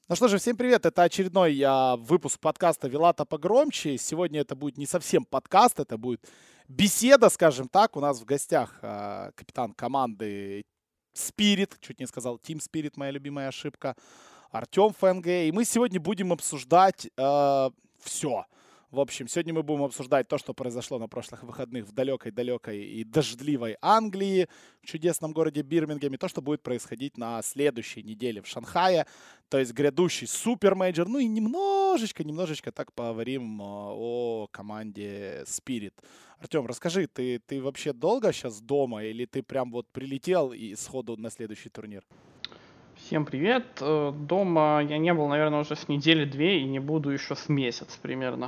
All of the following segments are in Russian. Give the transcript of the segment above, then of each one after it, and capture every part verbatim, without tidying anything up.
Ну что же, всем привет! Это очередной а, выпуск подкаста «Вилата погромче». Сегодня это будет не совсем подкаст, это будет беседа, скажем так. У нас в гостях а, капитан команды Spirit, чуть не сказал Team Spirit, моя любимая ошибка, Артем ФНГ. И мы сегодня будем обсуждать э, все. В общем, сегодня мы будем обсуждать то, что произошло на прошлых выходных в далекой-далекой и дождливой Англии, в чудесном городе Бирмингеме, то, что будет происходить на следующей неделе в Шанхае, то есть грядущий супермейджор. Ну и немножечко, немножечко так поговорим э, о команде Spirit. Артем, расскажи, ты, ты вообще долго сейчас дома или ты прям вот прилетел и сходу на следующий турнир? Всем привет. Э, Дома я не был, наверное, уже с недели-две и не буду еще с месяц примерно.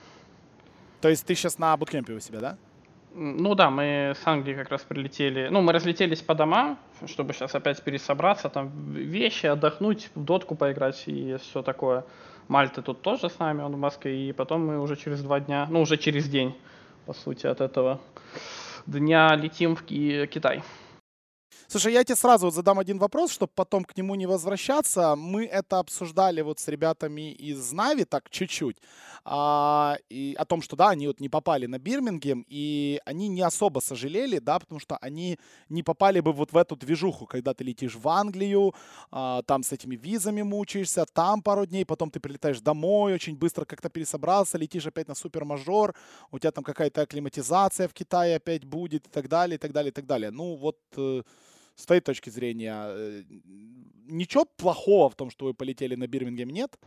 То есть ты сейчас на буткемпе у себя, да? М, Ну да, мы с Англии как раз прилетели. Ну, мы разлетелись по домам, чтобы сейчас опять пересобраться, там в- вещи, отдохнуть, в дотку поиграть и все такое. Мальта тут тоже с нами, он в Москве, и потом мы уже через два дня, ну уже через день, по сути, от этого дня летим в Ки- Китай. Слушай, я тебе сразу вот задам один вопрос, чтобы потом к нему не возвращаться. Мы это обсуждали вот с ребятами из Нави так чуть-чуть. а, и о том, что да, они вот не попали на Бирмингем, и они не особо сожалели, да, потому что они не попали бы вот в эту движуху, когда ты летишь в Англию, а, там с этими визами мучаешься, там пару дней, потом ты прилетаешь домой, очень быстро как-то пересобрался, летишь опять на супермажор, у тебя там какая-то акклиматизация в Китае опять будет и так далее, и так далее, и так далее. Ну вот э, с твоей точки зрения, э, ничего плохого в том, что вы полетели на Бирмингем, нет?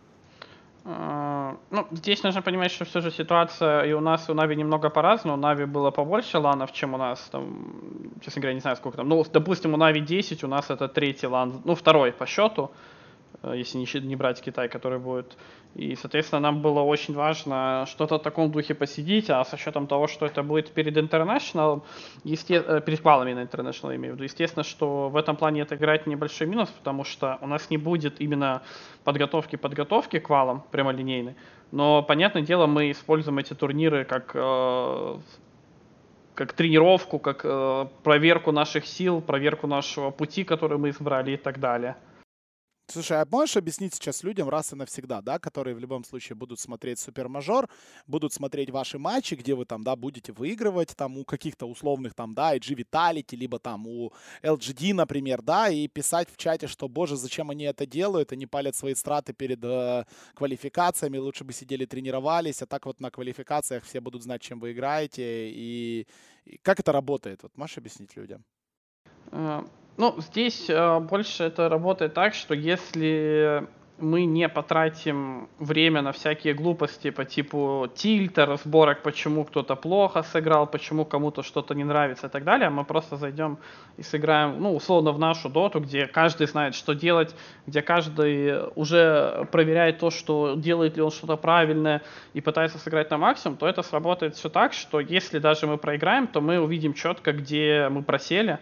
А, Ну, здесь нужно понимать, что все же ситуация и у нас, и у Нави немного по-разному. У Нави было побольше ланов, чем у нас. Там, честно говоря, не знаю, сколько там. Ну, допустим, у Нави десять, у нас это третий лан, ну, второй по счету, э, если не, счит- не брать Китай, который будет. И, соответственно, нам было очень важно что-то в таком духе посидеть, а с учетом того, что это будет перед International, есте- э, перед квалами на International, я имею в виду, естественно, что в этом плане это играет небольшой минус, потому что у нас не будет именно подготовки-подготовки к квалам прямолинейной, но, понятное дело, мы используем эти турниры как э, как тренировку, как э, проверку наших сил, проверку нашего пути, который мы избрали и так далее. Слушай, а можешь объяснить сейчас людям раз и навсегда, да, которые в любом случае будут смотреть супермажор, будут смотреть ваши матчи, где вы там, да, будете выигрывать там у каких-то условных там, да, ай джи Vitality, либо там у эл джи ди, например, да, и писать в чате, что, боже, зачем они это делают, они палят свои страты перед э, квалификациями, лучше бы сидели тренировались, а так вот на квалификациях все будут знать, чем вы играете, и, и как это работает, вот можешь объяснить людям? Э, Ну, здесь э, больше это работает так, что если мы не потратим время на всякие глупости по типу тильта, разборок, почему кто-то плохо сыграл, почему кому-то что-то не нравится и так далее, мы просто зайдем и сыграем, ну, условно, в нашу доту, где каждый знает, что делать, где каждый уже проверяет то, что делает ли он что-то правильное и пытается сыграть на максимум, то это сработает все так, что если даже мы проиграем, то мы увидим четко, где мы просели.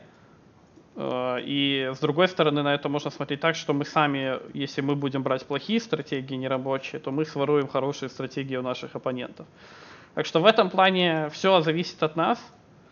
Э, И с другой стороны, на это можно смотреть так, что мы сами, если мы будем брать плохие стратегии, нерабочие, то мы своруем хорошие стратегии у наших оппонентов. Так что в этом плане все зависит от нас.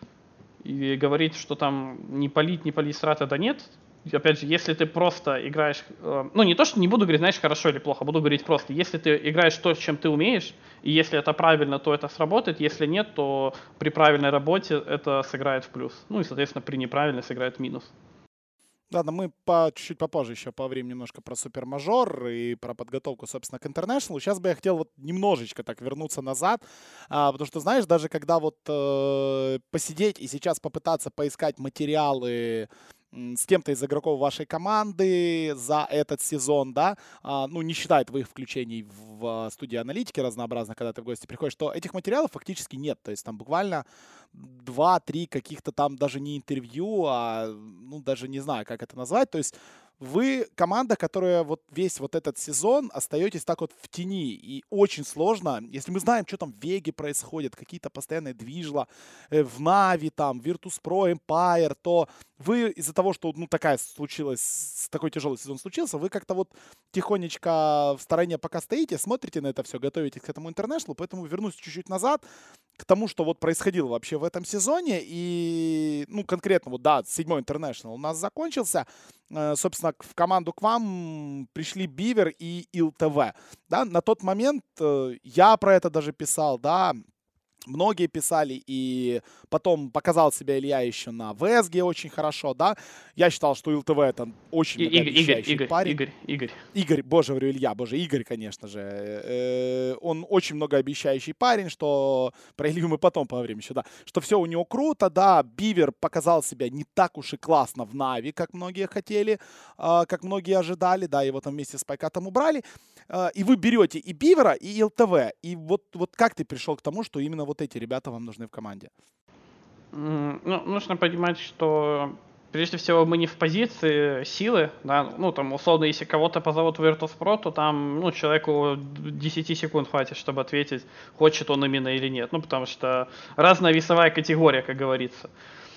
И говорить, что там не палить, не палить страта, да нет. И опять же, если ты просто играешь, э, ну не то, что не буду говорить, знаешь, хорошо или плохо, буду говорить просто, если ты играешь то, чем ты умеешь, и если это правильно, то это сработает, если нет, то при правильной работе это сыграет в плюс. Ну и, соответственно, при неправильной сыграет в минус. Ладно, мы по, чуть-чуть попозже еще поговорим немножко про супермажор и про подготовку, собственно, к интернешнлу. Сейчас бы я хотел вот немножечко так вернуться назад, а, потому что, знаешь, даже когда вот э, посидеть и сейчас попытаться поискать материалы м, с кем-то из игроков вашей команды за этот сезон, да, а, ну, не считая твоих включений в а, студии аналитики разнообразно, когда ты в гости приходишь, то этих материалов фактически нет. То есть там буквально два-три каких-то там даже не интервью, а, ну, даже не знаю, как это назвать. То есть вы команда, которая вот весь вот этот сезон остаетесь так вот в тени. И очень сложно, если мы знаем, что там в Веге происходит, какие-то постоянные движла, э, в Нави, там, Virtus.pro, Empire, то вы из-за того, что, ну, такая случилась, такой тяжелый сезон случился, вы как-то вот тихонечко в стороне пока стоите, смотрите на это все, готовитесь к этому интернешнлу, поэтому вернусь чуть-чуть назад к тому, что вот происходило вообще в этом сезоне. И, ну, конкретно, вот, да, седьмой интернешнл у нас закончился. Э, Собственно, собственно, в команду к вам пришли Бивер и ИЛТВ. Да, на тот момент я про это даже писал, да, многие писали, и потом показал себя Илья еще на ВСГ очень хорошо, да. Я считал, что ИЛТВ это очень И- Игорь, Игорь, многообещающий Игорь, парень. Игорь, Игорь. Игорь, боже, говорю, Илья, боже, Игорь, конечно же. Э, Он очень многообещающий парень, что про Илью мы потом поговорим еще, да. Что все у него круто, да. Бивер показал себя не так уж и классно в Нави, как многие хотели, а, как многие ожидали, да, его там вместе с Пайкатом убрали. А, И вы берете и Бивера, и ИЛТВ. И вот, вот как ты пришел к тому, что именно вот эти ребята вам нужны в команде? М, Ну, нужно понимать, что прежде всего мы не в позиции силы, да, ну, там, условно, если кого-то позовут в Virtus.pro, то там, ну, человеку десять секунд хватит, чтобы ответить, хочет он именно или нет, ну, потому что разная весовая категория, как говорится.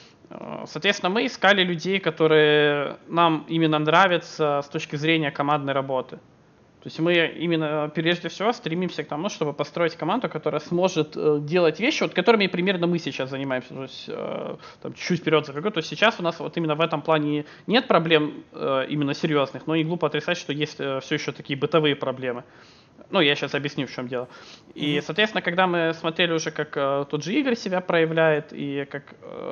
Э, Соответственно, мы искали людей, которые нам именно нравятся с точки зрения командной работы. То есть мы именно прежде всего стремимся к тому, чтобы построить команду, которая сможет э, делать вещи, вот которыми примерно мы сейчас занимаемся. То есть э, там, чуть вперед забегу. То есть сейчас у нас вот именно в этом плане нет проблем э, именно серьезных, но и глупо отрицать, что есть э, все еще такие бытовые проблемы. Ну, я сейчас объясню, в чем дело. И, Мгм. соответственно, когда мы смотрели уже, как э, тот же Игорь себя проявляет, и как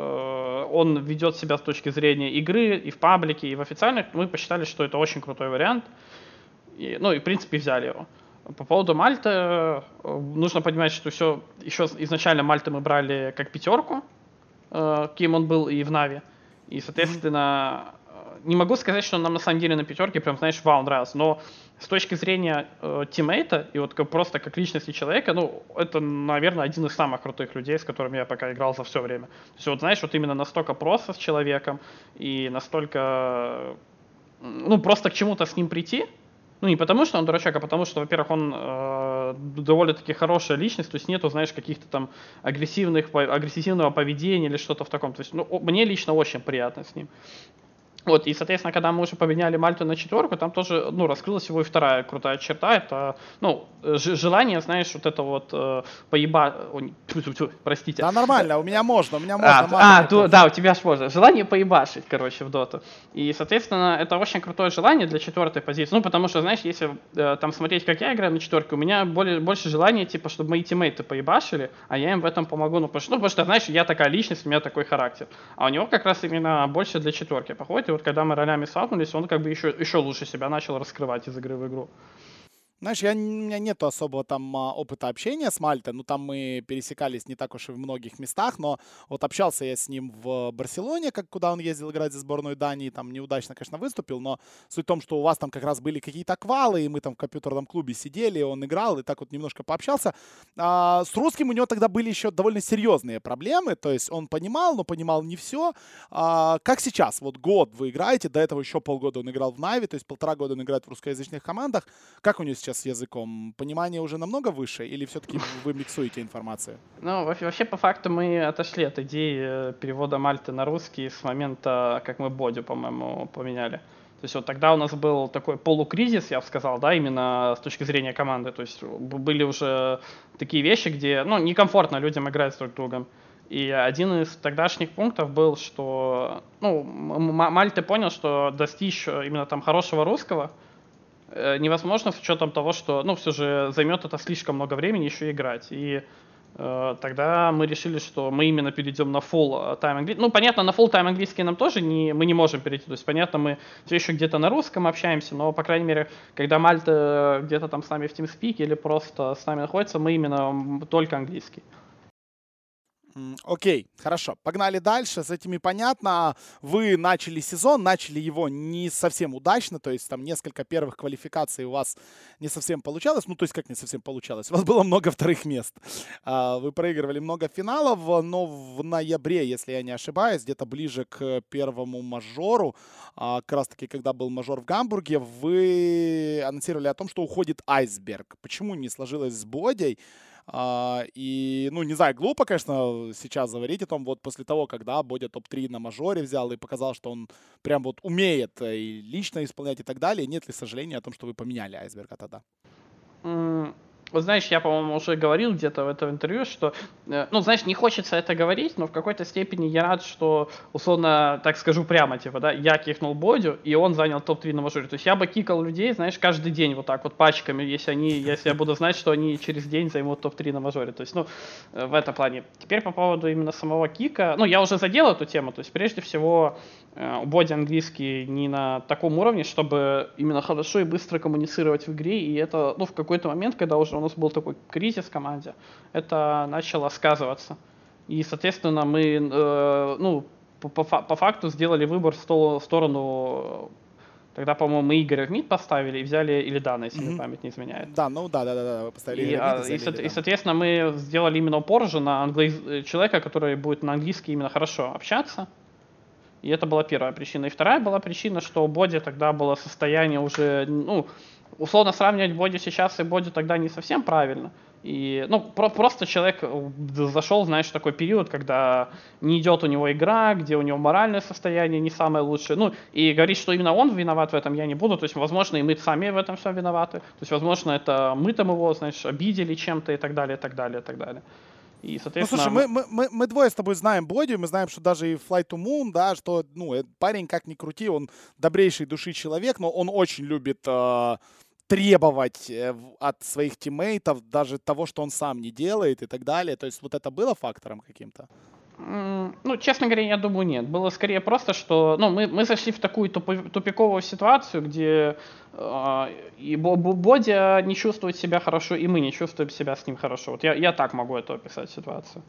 э, он ведет себя с точки зрения игры и в паблике, и в официальных, мы посчитали, что это очень крутой вариант. И, ну и в принципе взяли его. По поводу Мальты, э, нужно понимать, что все, еще изначально Мальты мы брали как пятерку, э, кем он был и в Нави. И, соответственно, э, не могу сказать, что нам на самом деле на пятерке прям, знаешь, вау, нравился. Но с точки зрения э, тиммейта и вот как, просто как личности человека, ну, это, наверное, один из самых крутых людей, с которыми я пока играл за все время. То есть, вот, знаешь, вот именно настолько просто с человеком и настолько, э, ну, просто к чему-то с ним прийти. Ну, не потому, что он дурачок, а потому, что, во-первых, он э, довольно-таки хорошая личность, то есть нету, знаешь, каких-то там агрессивных, агрессивного поведения или что-то в таком. То есть, ну, мне лично очень приятно с ним. Вот, и, соответственно, когда мы уже поменяли Мальту на четверку, там тоже, ну, раскрылась его и вторая крутая черта, это, ну, ж- желание, знаешь, вот это вот э, поеба... Ой, тьфу-тьфу-тьфу, простите. Да, нормально, у меня можно, у меня А, можно. а, матом ту- это- да, у тебя ж можно. Желание поебашить, короче, в доту. И, соответственно, это очень крутое желание для четвертой позиции. Ну, потому что, знаешь, если э, там смотреть, как я играю на четверке, у меня более, больше желания, типа, чтобы мои тиммейты поебашили, а я им в этом помогу. Ну, потому что, ну, потому что, знаешь, я такая личность, у меня такой характер. А у него как раз именно больше для четверки походит. И вот когда мы ролями столкнулись, он как бы еще, еще лучше себя начал раскрывать из игры в игру. Знаешь, я, н- у меня нету особого там а, опыта общения с Мальтой, ну там мы пересекались не так уж и в многих местах, но вот общался я с ним в Барселоне, как куда он ездил играть за сборную Дании, там неудачно, конечно, выступил, но суть в том, что у вас там как раз были какие-то квалы, и мы там в компьютерном клубе сидели, он играл, и так вот немножко пообщался. А, с русским у него тогда были еще довольно серьезные проблемы, то есть он понимал, но понимал не все. А, как сейчас, вот год вы играете, до этого еще полгода он играл в Нави, то есть полтора года он играет в русскоязычных командах. Как у него сейчас с языком? Понимание уже намного выше или все-таки вы миксуете информацию? Ну, во- вообще, по факту, мы отошли от идеи э, перевода Мальты на русский с момента, как мы Бодю, по-моему, поменяли. То есть вот тогда у нас был такой полукризис, я бы сказал, да, именно с точки зрения команды. То есть б- были уже такие вещи, где, ну, некомфортно людям играть с друг другом. И один из тогдашних пунктов был, что, ну, М- М- Мальты понял, что достичь э, именно там хорошего русского э, невозможно с учетом того, что, ну, все же займет это слишком много времени еще играть. И э, тогда мы решили, что мы именно перейдем на full time английский. Ну, понятно, на full time английский нам тоже не, мы не можем перейти. То есть, понятно, мы все еще где-то на русском общаемся, но, по крайней мере, когда Мальта где-то там с нами в TeamSpeak или просто с нами находится, мы именно м, только английский. М, Окей, хорошо. Погнали дальше. С этими понятно. Вы начали сезон, начали его не совсем удачно, то есть там несколько первых квалификаций у вас не совсем получалось. Ну, то есть как не совсем получалось? У вас было много вторых мест. А, Вы проигрывали много финалов, но в ноябре, если я не ошибаюсь, где-то ближе к первому мажору, а, как раз таки, когда был мажор в Гамбурге, вы анонсировали о том, что уходит Айсберг. Почему не сложилось с Бодей? А, и, ну, не знаю, глупо, конечно, сейчас говорить о том, вот после того, когда Бодя топ три на мажоре взял и показал, что он прям вот умеет э, и лично исполнять и так далее, нет ли сожаления о том, что вы поменяли Айсберга тогда? Вот знаешь, я, по-моему, уже говорил где-то в этом интервью, что, э, ну, знаешь, не хочется это говорить, но в какой-то степени я рад, что, условно, так скажу прямо, типа, да, я кикнул Бодю, и он занял топ три на мажоре. То есть я бы кикал людей, знаешь, каждый день вот так вот пачками, если они, если я буду знать, что они через день займут топ три на мажоре. То есть, ну, э, в этом плане. Теперь по поводу именно самого кика, ну, я уже задел эту тему, то есть, прежде всего, э, у Боди английский не на таком уровне, чтобы именно хорошо и быстро коммуницировать в игре, и это, ну, в какой-то момент, когда уже у нас был такой кризис в команде, это начало сказываться. И, соответственно, мы, э, ну, по, по, по факту сделали выбор в, стол, в сторону, тогда, по-моему, мы Игоря в мид поставили и взяли Илидана, если мне Мгм. память не изменяет. Да, ну да, да, да, да, вы поставили И, Игоря в мид и а, и, взяли со- и, Илидана. соответственно, мы сделали именно упор же на англо- человека, который будет на английский именно хорошо общаться. И это была первая причина. И вторая была причина, что у Боди тогда было состояние уже, ну, условно сравнивать Боди сейчас и Боди тогда не совсем правильно. И, ну, про- просто человек э, зашел, знаешь, в такой период, когда не идет у него игра, где у него моральное состояние не самое лучшее. Ну, и говорить, что именно он виноват в этом, я не буду. То есть, возможно, и мы сами в этом все виноваты. То есть, возможно, это мы там его, знаешь, обидели чем-то и так далее, и так далее, и так далее. И, Ну, соответственно, слушай, мы- мы, мы, мы, мы двое с тобой знаем Боди, мы знаем, что даже и Fly to Moon, да, что, ну, э, парень, как ни крути, он добрейшей души человек, но он очень любит э, требовать э, в- от своих тиммейтов даже того, что он сам не делает и так далее. То есть вот это было фактором каким-то? М, Ну, честно говоря, я думаю, нет. Было скорее просто, что ну, мы, мы зашли в такую тупо- тупиковую ситуацию, где э, и Бо- Бо- Бодя не чувствует себя хорошо, и мы не чувствуем себя с ним хорошо. Вот я, я так могу это описать ситуацию.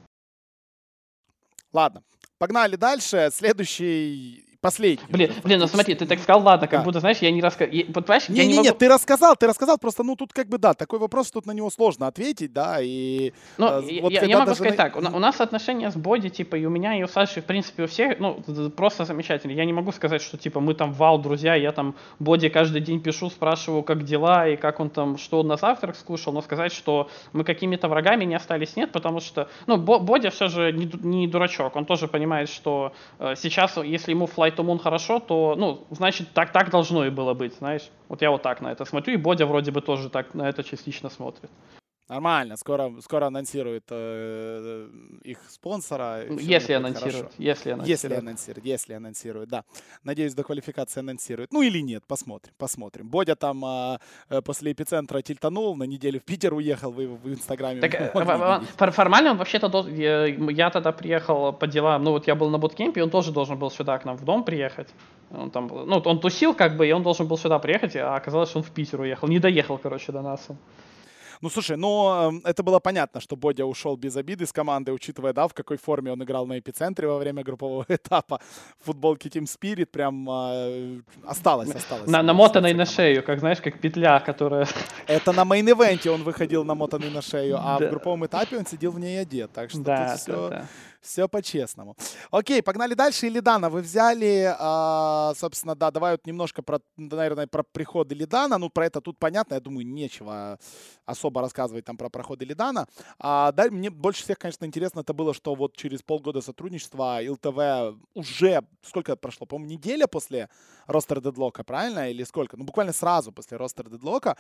Ладно, погнали дальше. Следующий, последний Блин, уже блин, ну смотри, фактически. ты так сказал, ладно, как Да. будто, знаешь, я не рассказал. Вот, понимаешь, я не Не-не-не, могу... ты рассказал, ты рассказал, просто, ну, тут как бы, да, такой вопрос, тут на него сложно ответить, да, и Ну, э, я, вот я- я когда могу даже... сказать на- так, у, на- у нас отношения с Боди, типа, и у меня, и у Саши, в принципе, у всех, ну, д- просто замечательные. Я не могу сказать, что, типа, мы там вау, друзья, я там Боди каждый день пишу, спрашиваю, как дела, и как он там, что он на завтрак скушал, но сказать, что мы какими-то врагами не остались, нет, потому что, ну, Бо- Боди все же не, ду- не дурачок, он тоже понимает, что э, сейчас, если ему Flight to Moon хорошо, то, ну, значит, так, так должно и было быть, знаешь. Вот я вот так на это смотрю, и Бодя вроде бы тоже так на это частично смотрит. Нормально, скоро, скоро анонсирует э, их спонсора, и все у них Если будет анонсируют, хорошо. если Если анонсируют. анонсирует, если анонсирует, да. Надеюсь, до квалификации анонсирует. Ну или нет, посмотрим, посмотрим. Бодя там а, э, после эпицентра тильтанул, на неделю в Питер уехал, вы его в Инстаграме Так, э, могли в- в- видеть. фор- формально он вообще-то должен... Я, я тогда приехал по делам, ну вот я был на буткемпе, и он тоже должен был сюда к нам в дом приехать. Он там, был- ну, он тусил как бы, и он должен был сюда приехать, а оказалось, что он в Питер уехал. Не доехал, короче, до нас. Ну, слушай, но э, это было понятно, что Бодя ушел без обиды с команды, учитывая, да, в какой форме он играл на эпицентре во время группового этапа. В футболке Team Spirit прям э, осталось, осталось. На, в намотанной сердце на команды. шею, как знаешь, как петля, которая... Это на мейн-ивенте он выходил намотанный на шею, а в Да. групповом этапе он сидел в ней одет. Так что тут Да, да, все, да. все по-честному. Окей, погнали дальше. Илидана вы взяли, а, собственно, да, давай вот немножко про, наверное, про приход Илидана. Ну, про это тут понятно, я думаю, нечего особо рассказывать там про проход Илидана. А, да, мне больше всех, конечно, интересно это было, что вот через полгода сотрудничества ИЛТВ уже, сколько прошло, по-моему, неделя после ростер дедлока, правильно? Или сколько? Ну, буквально сразу после ростер дедлока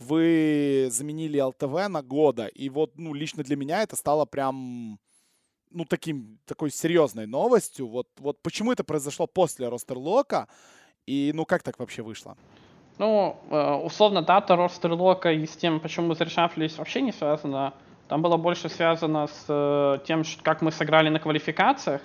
вы заменили ЛТВ на года. И вот, ну, лично для меня это стало прям, ну, таким, такой серьезной новостью. Вот, вот почему это произошло после ростерлока? И, ну, как так вообще вышло? Ну, э, условно, дата ростерлока и с тем, почему мы зарешафлились, вообще не связано. Там было больше связано с э, тем, ш- как мы сыграли на квалификациях.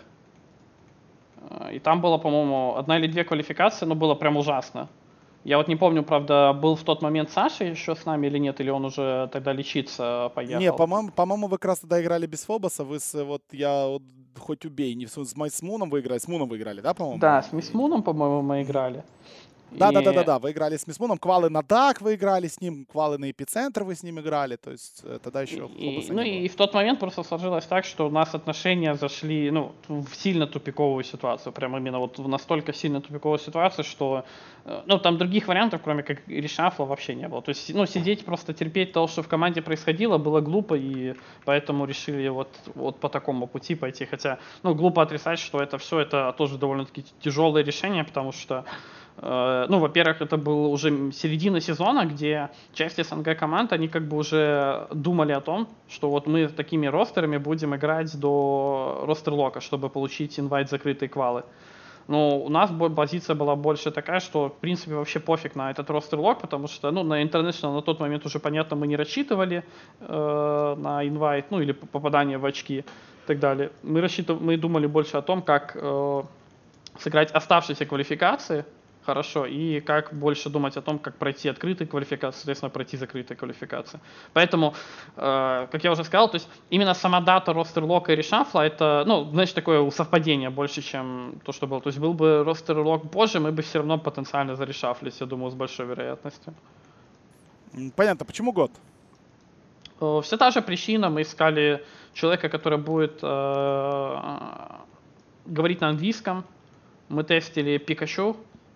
Э, И там было, по-моему, одна или две квалификации, но было прям ужасно. Я вот не помню, правда, был в тот момент Саша еще с нами или нет, или он уже тогда лечиться поехал. Не, по-моему, по-моему, вы как раз тогда играли без Фобоса. Вы с, вот, я вот, хоть убей, не с, с, Май- с Муном вы играли. С Муном вы играли, да, по-моему? Да, с Мисс Или- Муном, по-моему, мы Мгм. играли. Да, да, да, И- да, да. Вы играли с Мисмуном. Квалы на Дак вы играли с ним, квалы на Эпицентр вы с ним играли. То есть э, тогда еще И, Фобоса ну не было. и в тот момент просто сложилось так, что у нас отношения зашли ну, в сильно тупиковую ситуацию. Прям именно вот в настолько сильно тупиковую ситуацию, что э, ну, там других вариантов, кроме как решафла, вообще не было. То есть ну, сидеть, просто терпеть то, что в команде происходило, было глупо, и поэтому решили вот, вот по такому пути пойти. Хотя ну, глупо отрицать, что это все это тоже довольно-таки тяжелое решение, потому что Э, ну, во-первых, это был уже середина сезона, где часть СНГ команд, они как бы уже думали о том, что вот мы такими ростерами будем играть до ростер-лока, чтобы получить инвайт закрытые квалы. Но у нас позиция была больше такая, что, в принципе, вообще пофиг на этот ростер-лог, потому что, ну, на International на тот момент уже, понятно, мы не рассчитывали э, на инвайт, ну, или попадание в очки и так далее. Мы, рассчитыв... мы думали больше о том, как э, сыграть оставшиеся квалификации хорошо, и как больше думать о том, как пройти открытые квалификации, соответственно, пройти закрытые квалификации. Поэтому, э, как я уже сказал, то есть именно сама дата ростер-лока и решафла, это, ну, значит, такое совпадение больше, чем то, что было. То есть был бы ростер-лок позже, мы бы все равно потенциально зарешафлились, я думаю, с большой вероятностью. Понятно. Почему год? Э, все та же причина, мы искали человека, который будет э, говорить на английском. Мы тестили Пикачу,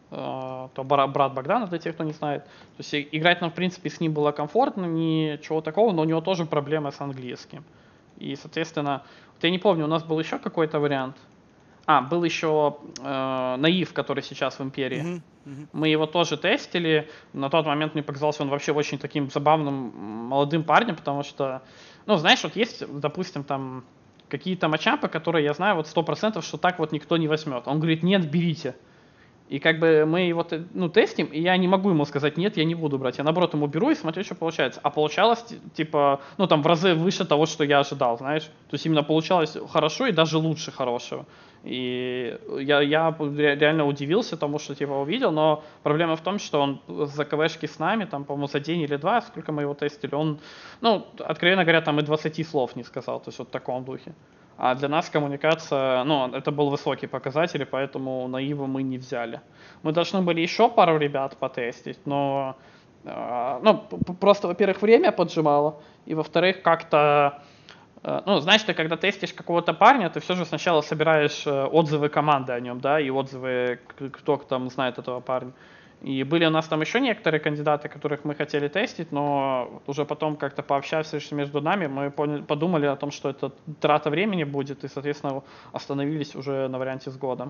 то брат Богдана, для тех, кто не знает. То есть играть нам, в принципе, с ним было комфортно, ничего такого, но у него тоже проблемы с английским. И, соответственно, вот я не помню, у нас был еще какой-то вариант. А, был еще э, Наив, который сейчас в Империи. Uh-huh, uh-huh. Мы его тоже тестили. На тот момент мне показался он вообще очень таким забавным молодым парнем, потому что, ну, знаешь, вот есть, допустим, там какие-то матчапы, которые я знаю вот сто процентов, что так вот никто не возьмет. Он говорит, нет, берите. И как бы мы его, ну, тестим, и я не могу ему сказать, нет, я не буду брать. Я, наоборот, ему беру и смотрю, что получается. А получалось, типа, ну, там, в разы выше того, что я ожидал, знаешь. То есть именно получалось хорошо и даже лучше хорошего. И я, я реально удивился тому, что, типа, увидел, но проблема в том, что он за КВшки с нами, там, по-моему, за день или два, сколько мы его тестили, он, ну, откровенно говоря, там и двадцати слов не сказал, то есть вот в таком духе. А для нас коммуникация, ну, это был высокий показатель, и поэтому Наива мы не взяли. Мы должны были еще пару ребят потестить, но, э, ну, просто, во-первых, время поджимало, и, во-вторых, как-то, э, ну, знаешь, ты когда тестишь какого-то парня, ты все же сначала собираешь отзывы команды о нем, да, и отзывы, кто там знает этого парня. И были у нас там еще некоторые кандидаты, которых мы хотели тестить, но уже потом как-то пообщавшись между нами, мы поняли, подумали о том, что это трата времени будет, и, соответственно, остановились уже на варианте с годом.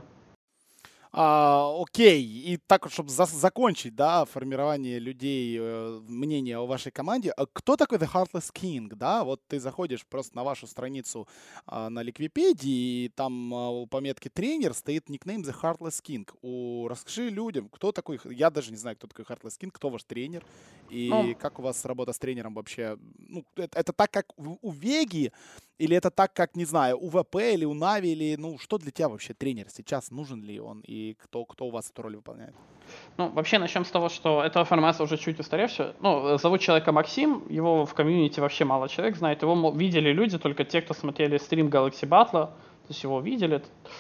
А, окей, и так вот, чтобы за закончить, да, формирование людей, э, мнения о вашей команде, а кто такой The Heartless King, да? Вот ты заходишь просто на вашу страницу а, на Ликвипедии, и там а, у пометки тренер стоит никнейм The Heartless King. У, расскажи людям, кто такой, я даже не знаю, кто такой Heartless King, кто ваш тренер, и ну, как у вас работа с тренером вообще? Ну, это, это так, как у, у Веги, или это так, как, не знаю, у ВП или у Нави, или, ну, что для тебя вообще тренер сейчас? Нужен ли он? И кто, кто у вас эту роль выполняет? Ну, вообще, начнем с того, что эта информация уже чуть устаревшая. Ну, зовут человека Максим, его в комьюнити вообще мало человек знает. Его видели люди, только те, кто смотрели стрим Galaxy Battle, то есть его видели.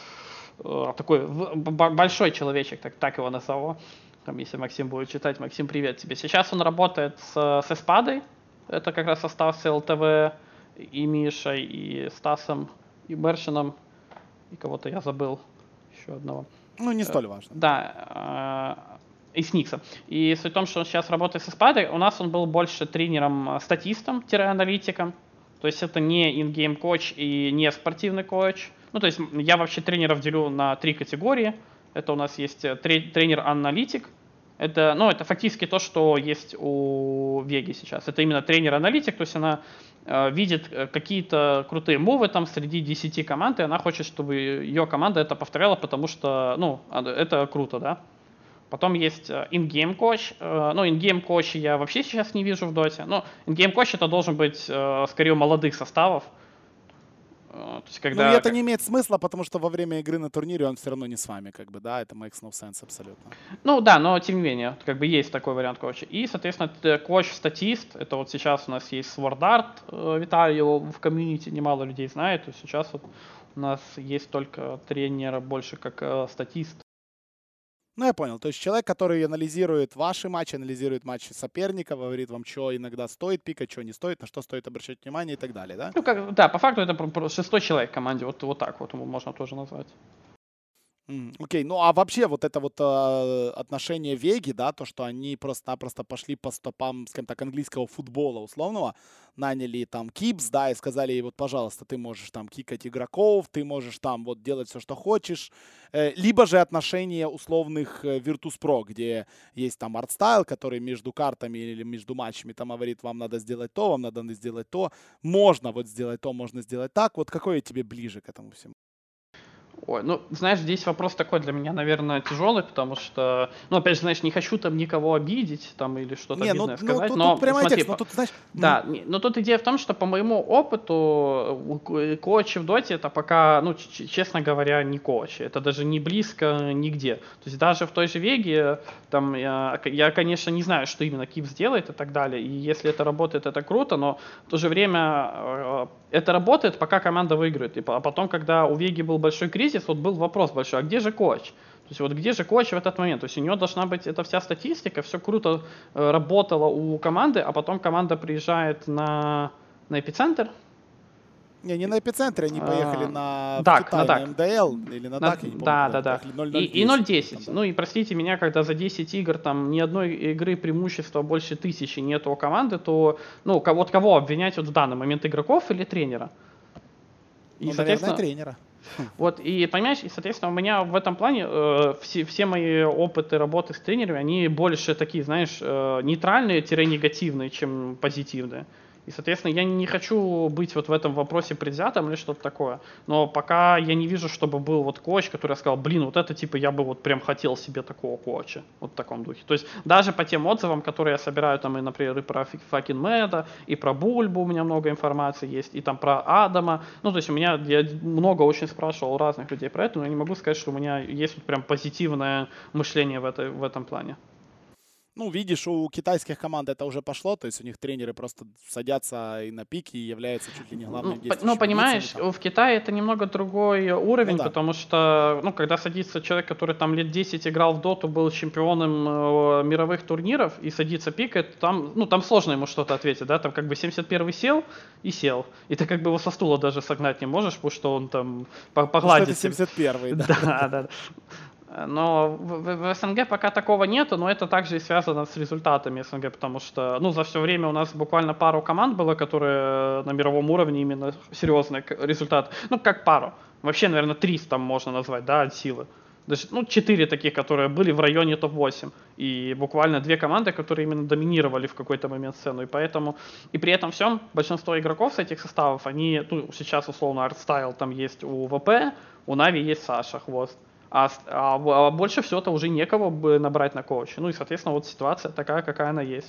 Такой большой человечек, так, так его назову. Там, если Максим будет читать, Максим, привет тебе. Сейчас он работает с, с Эспадой, это как раз состав с ЛТВ, и Мишей, и Стасом, и Мершином, и кого-то я забыл, еще одного. Ну, не столь важно. Да, и с Никсом. И суть в том, что он сейчас работает с Эспадой, у нас он был больше тренером-статистом-аналитиком, то есть это не ингейм коуч и не спортивный коуч. Ну, то есть я вообще тренеров делю на три категории. Это у нас есть тренер-аналитик. Это, ну, это фактически то, что есть у Веги сейчас. Это именно тренер-аналитик, то есть она э, видит какие-то крутые мувы там среди десяти команд, и она хочет, чтобы ее команда это повторяла, потому что, ну, это круто, да. Потом есть in-game coach. Э, ну, in-game coach я вообще сейчас не вижу в доте. Но in-game coach это должен быть э, скорее у молодых составов. То есть, когда... Ну, это не имеет смысла, потому что во время игры на турнире он все равно не с вами, как бы, да, это makes no sense абсолютно. Ну, да, но тем не менее, как бы есть такой вариант коуча. И, соответственно, коуч-статист, это вот сейчас у нас есть Sword Art, Виталий, его в комьюнити немало людей знает, то сейчас вот у нас есть только тренер больше как э, статист. Ну, я понял. То есть человек, который анализирует ваши матчи, анализирует матчи соперника, говорит вам, что иногда стоит пикать, что не стоит, на что стоит обращать внимание и так далее, да? Ну, как, да, по факту это шестой человек в команде, вот, вот так вот его можно тоже назвать. М, Окей, ну а вообще вот это вот а, отношение Веги, да, то, что они просто-напросто пошли по стопам, скажем так, английского футбола условного, наняли там Кипс, да, и сказали ей, вот, пожалуйста, ты можешь там кикать игроков, ты можешь там вот делать все, что хочешь. Э, Либо же отношение условных э, Virtus.pro, где есть там артстайл, который между картами или между матчами там говорит, вам надо сделать то, вам надо сделать то, можно вот сделать то, можно сделать так. Вот какое тебе ближе к этому всему? Ой, ну, знаешь, здесь вопрос такой для меня, наверное, тяжелый, потому что, ну, опять же, знаешь, не хочу там никого обидеть там или что-то Не, ну, обидное ну сказать, тут, но тут прямой смотри, текст, ну по- тут, знаешь, мгм. да, не- но тут идея в том, что по моему опыту у ко- коучи в доте это пока, ну, ч- ч- честно говоря, не коучи, это даже не близко нигде. То есть даже в той же Веге, там, я, к- я, конечно, не знаю, что именно Кип сделает и так далее, и если это работает, это круто, но в то же время э, это работает, пока команда выиграет. И по- а потом, когда у Веги был большой кризис, вот был вопрос большой, а где же коуч? То есть вот где же коуч в этот момент? То есть у него должна быть эта вся статистика, все круто э, работало у команды, а потом команда приезжает на, на эпицентр. Не, не на эпицентре, они поехали э, на, в дак, на Китай, на дак. МДЛ или на На- дак, я не помню, да, куда да, они да. поехали, ноль И, ноль и десять или там, ноль десять. да. Ну и простите меня, когда за десять игр там ни одной игры преимущества больше тысячи нету у команды, то ну кого, вот кого обвинять вот в данный момент, игроков или тренера? И, Ну, наверное, соответственно, тренера. вот, и понимаешь, и, соответственно, у меня в этом плане э, все, все мои опыты работы с тренерами, они больше такие, знаешь, э, нейтральные-негативные, чем позитивные. И, соответственно, я не хочу быть вот в этом вопросе предвзятым или что-то такое. Но пока я не вижу, чтобы был вот коуч, который сказал, блин, вот это типа я бы вот прям хотел себе такого коуча. Вот в таком духе. То есть даже по тем отзывам, которые я собираю, там, и, например, и про Факин Мэда, и про Бульбу у меня много информации есть, и там про Адама. Ну, то есть у меня, я много очень спрашивал разных людей про это, но я не могу сказать, что у меня есть вот прям позитивное мышление в, этой, в этом плане. Ну, видишь, у китайских команд это уже пошло, то есть у них тренеры просто садятся и на пике и являются чуть ли не Ну, главными по- ну, действующими лицами понимаешь, там. в Китае это немного другой Ну уровень, да. потому что, ну, когда садится человек, который там лет десять играл в доту, был чемпионом э, мировых турниров, и садится пикает, там, ну, там сложно ему что-то ответить, да, там как бы семьдесят первый сел и сел, и ты как бы его со стула даже согнать не можешь, потому что он там по- Ну, что это погладит тебя. семьдесят первый, да. Да, да, да. Но в, в- в СНГ пока такого нету, но это также и связано с результатами СНГ, потому что, ну, за все время у нас буквально пару команд было, которые на мировом уровне именно серьезный к- результат. Ну, как пару. Вообще, наверное, три там можно назвать, да, от силы. Даже, ну, четыре таких, которые были в районе топ восемь. И буквально две команды, которые именно доминировали в какой-то момент сцену. И поэтому, и при этом всем, большинство игроков с этих составов, они, ну, сейчас условно артстайл там есть у ВП, у Нави есть Саша Хвост. А, а, а больше всего-то уже некого бы набрать на коуча. Ну и, соответственно, вот ситуация такая, какая она есть.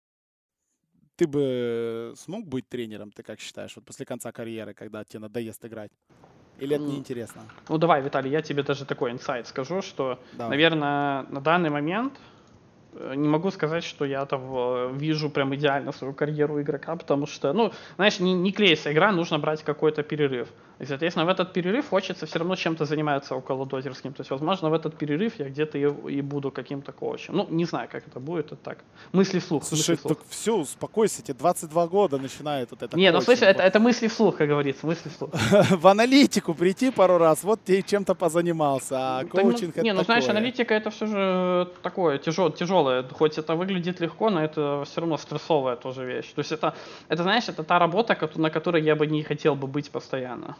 Ты бы смог быть тренером, ты как считаешь, вот после конца карьеры, когда тебе надоест играть? Или это М, неинтересно? Ну давай, Виталий, я тебе даже такой инсайт скажу, что, Давай. наверное, на данный момент э, не могу сказать, что я там э, вижу прям идеально свою карьеру игрока, потому что, ну, знаешь, не, не клеится игра, нужно брать какой-то перерыв. И, соответственно, в этот перерыв хочется все равно чем-то заниматься около дозерским. То есть, возможно, в этот перерыв я где-то и, и буду каким-то коучем. Ну, не знаю, как это будет, это так. Мысли вслух, мысли Слушай, вслух. так все, успокойся, тебе двадцать два года начинает вот это Не, ну слышь, коучинг. это, это мысли вслух, как говорится, мысли вслух. В аналитику прийти пару раз, вот ты чем-то позанимался, а Да, ну, коучинг это не, ну знаешь, такое. аналитика это все же такое тяжел, тяжелое. Хоть это выглядит легко, но это все равно стрессовая тоже вещь. То есть это, это знаешь, это та работа, кото- на которой я бы не хотел бы быть постоянно.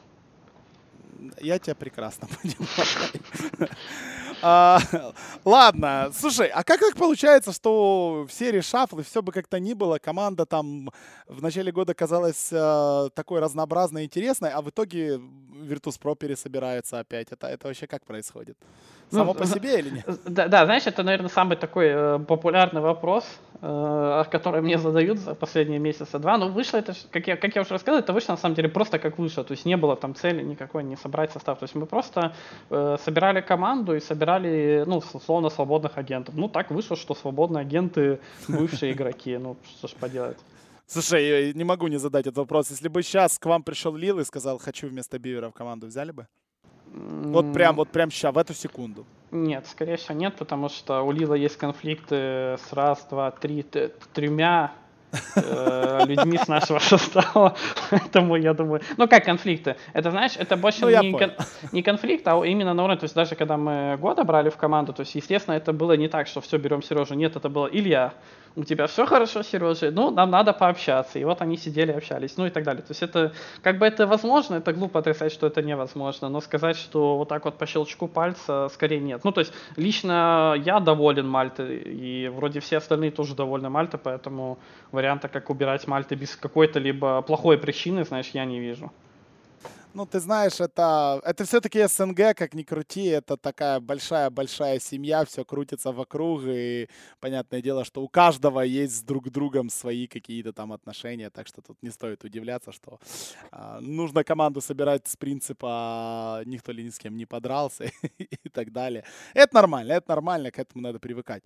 Я тебя прекрасно понимаю. А, Ладно, слушай, а как так получается, что в серии шафлы все бы как-то ни было, команда там в начале года казалась э, такой разнообразной и интересной, а в итоге Virtus.pro пересобирается опять? Это, это вообще как происходит? Само Ну, по з- себе или нет? Да, да, знаешь, это, наверное, самый такой э, популярный вопрос, э, который мне задают за последние месяца два. Ну, вышло это, ж, как я, как я уже рассказал, это вышло на самом деле просто как вышло. То есть не было там цели никакой не собрать состав. То есть мы просто э, собирали команду и собирали, ну, с- условно, свободных агентов. Ну, так вышло, что свободные агенты бывшие игроки. Ну, что ж поделать. Слушай, я не могу не задать этот вопрос. Если бы сейчас к вам пришел Лил и сказал, хочу вместо Бивера в команду, взяли бы? Вот прям, вот прям сейчас, в эту секунду. Нет, скорее всего нет, потому что у Лила есть конфликты с раз, два, три, т- тремя э, людьми с нашего состава. Поэтому я думаю... Ну, как конфликты? Это, знаешь, это больше Ну, я не, понял. кон- не конфликт, а именно на уровне... То есть даже когда мы Года брали в команду, то есть, естественно, это было не так, что все, берем Сережу. Нет, это было: Илья, у тебя все хорошо, Сережа, ну, нам надо пообщаться. И вот они сидели, общались, ну и так далее. То есть это, как бы это возможно, это глупо отрицать, что это невозможно, но сказать, что вот так вот по щелчку пальца, скорее нет. Ну, то есть лично я доволен Мальтой, и вроде все остальные тоже довольны Мальтой, поэтому варианта, как убирать Мальты без какой-то либо плохой причины, знаешь, я не вижу. Ну, ты знаешь, это, это все-таки СНГ, как ни крути, это такая большая-большая семья, все крутится вокруг, и понятное дело, что у каждого есть с друг другом свои какие-то там отношения, так что тут не стоит удивляться, что а, нужно команду собирать с принципа никто ли ни с кем не подрался и так далее. Это нормально, это нормально, к этому надо привыкать.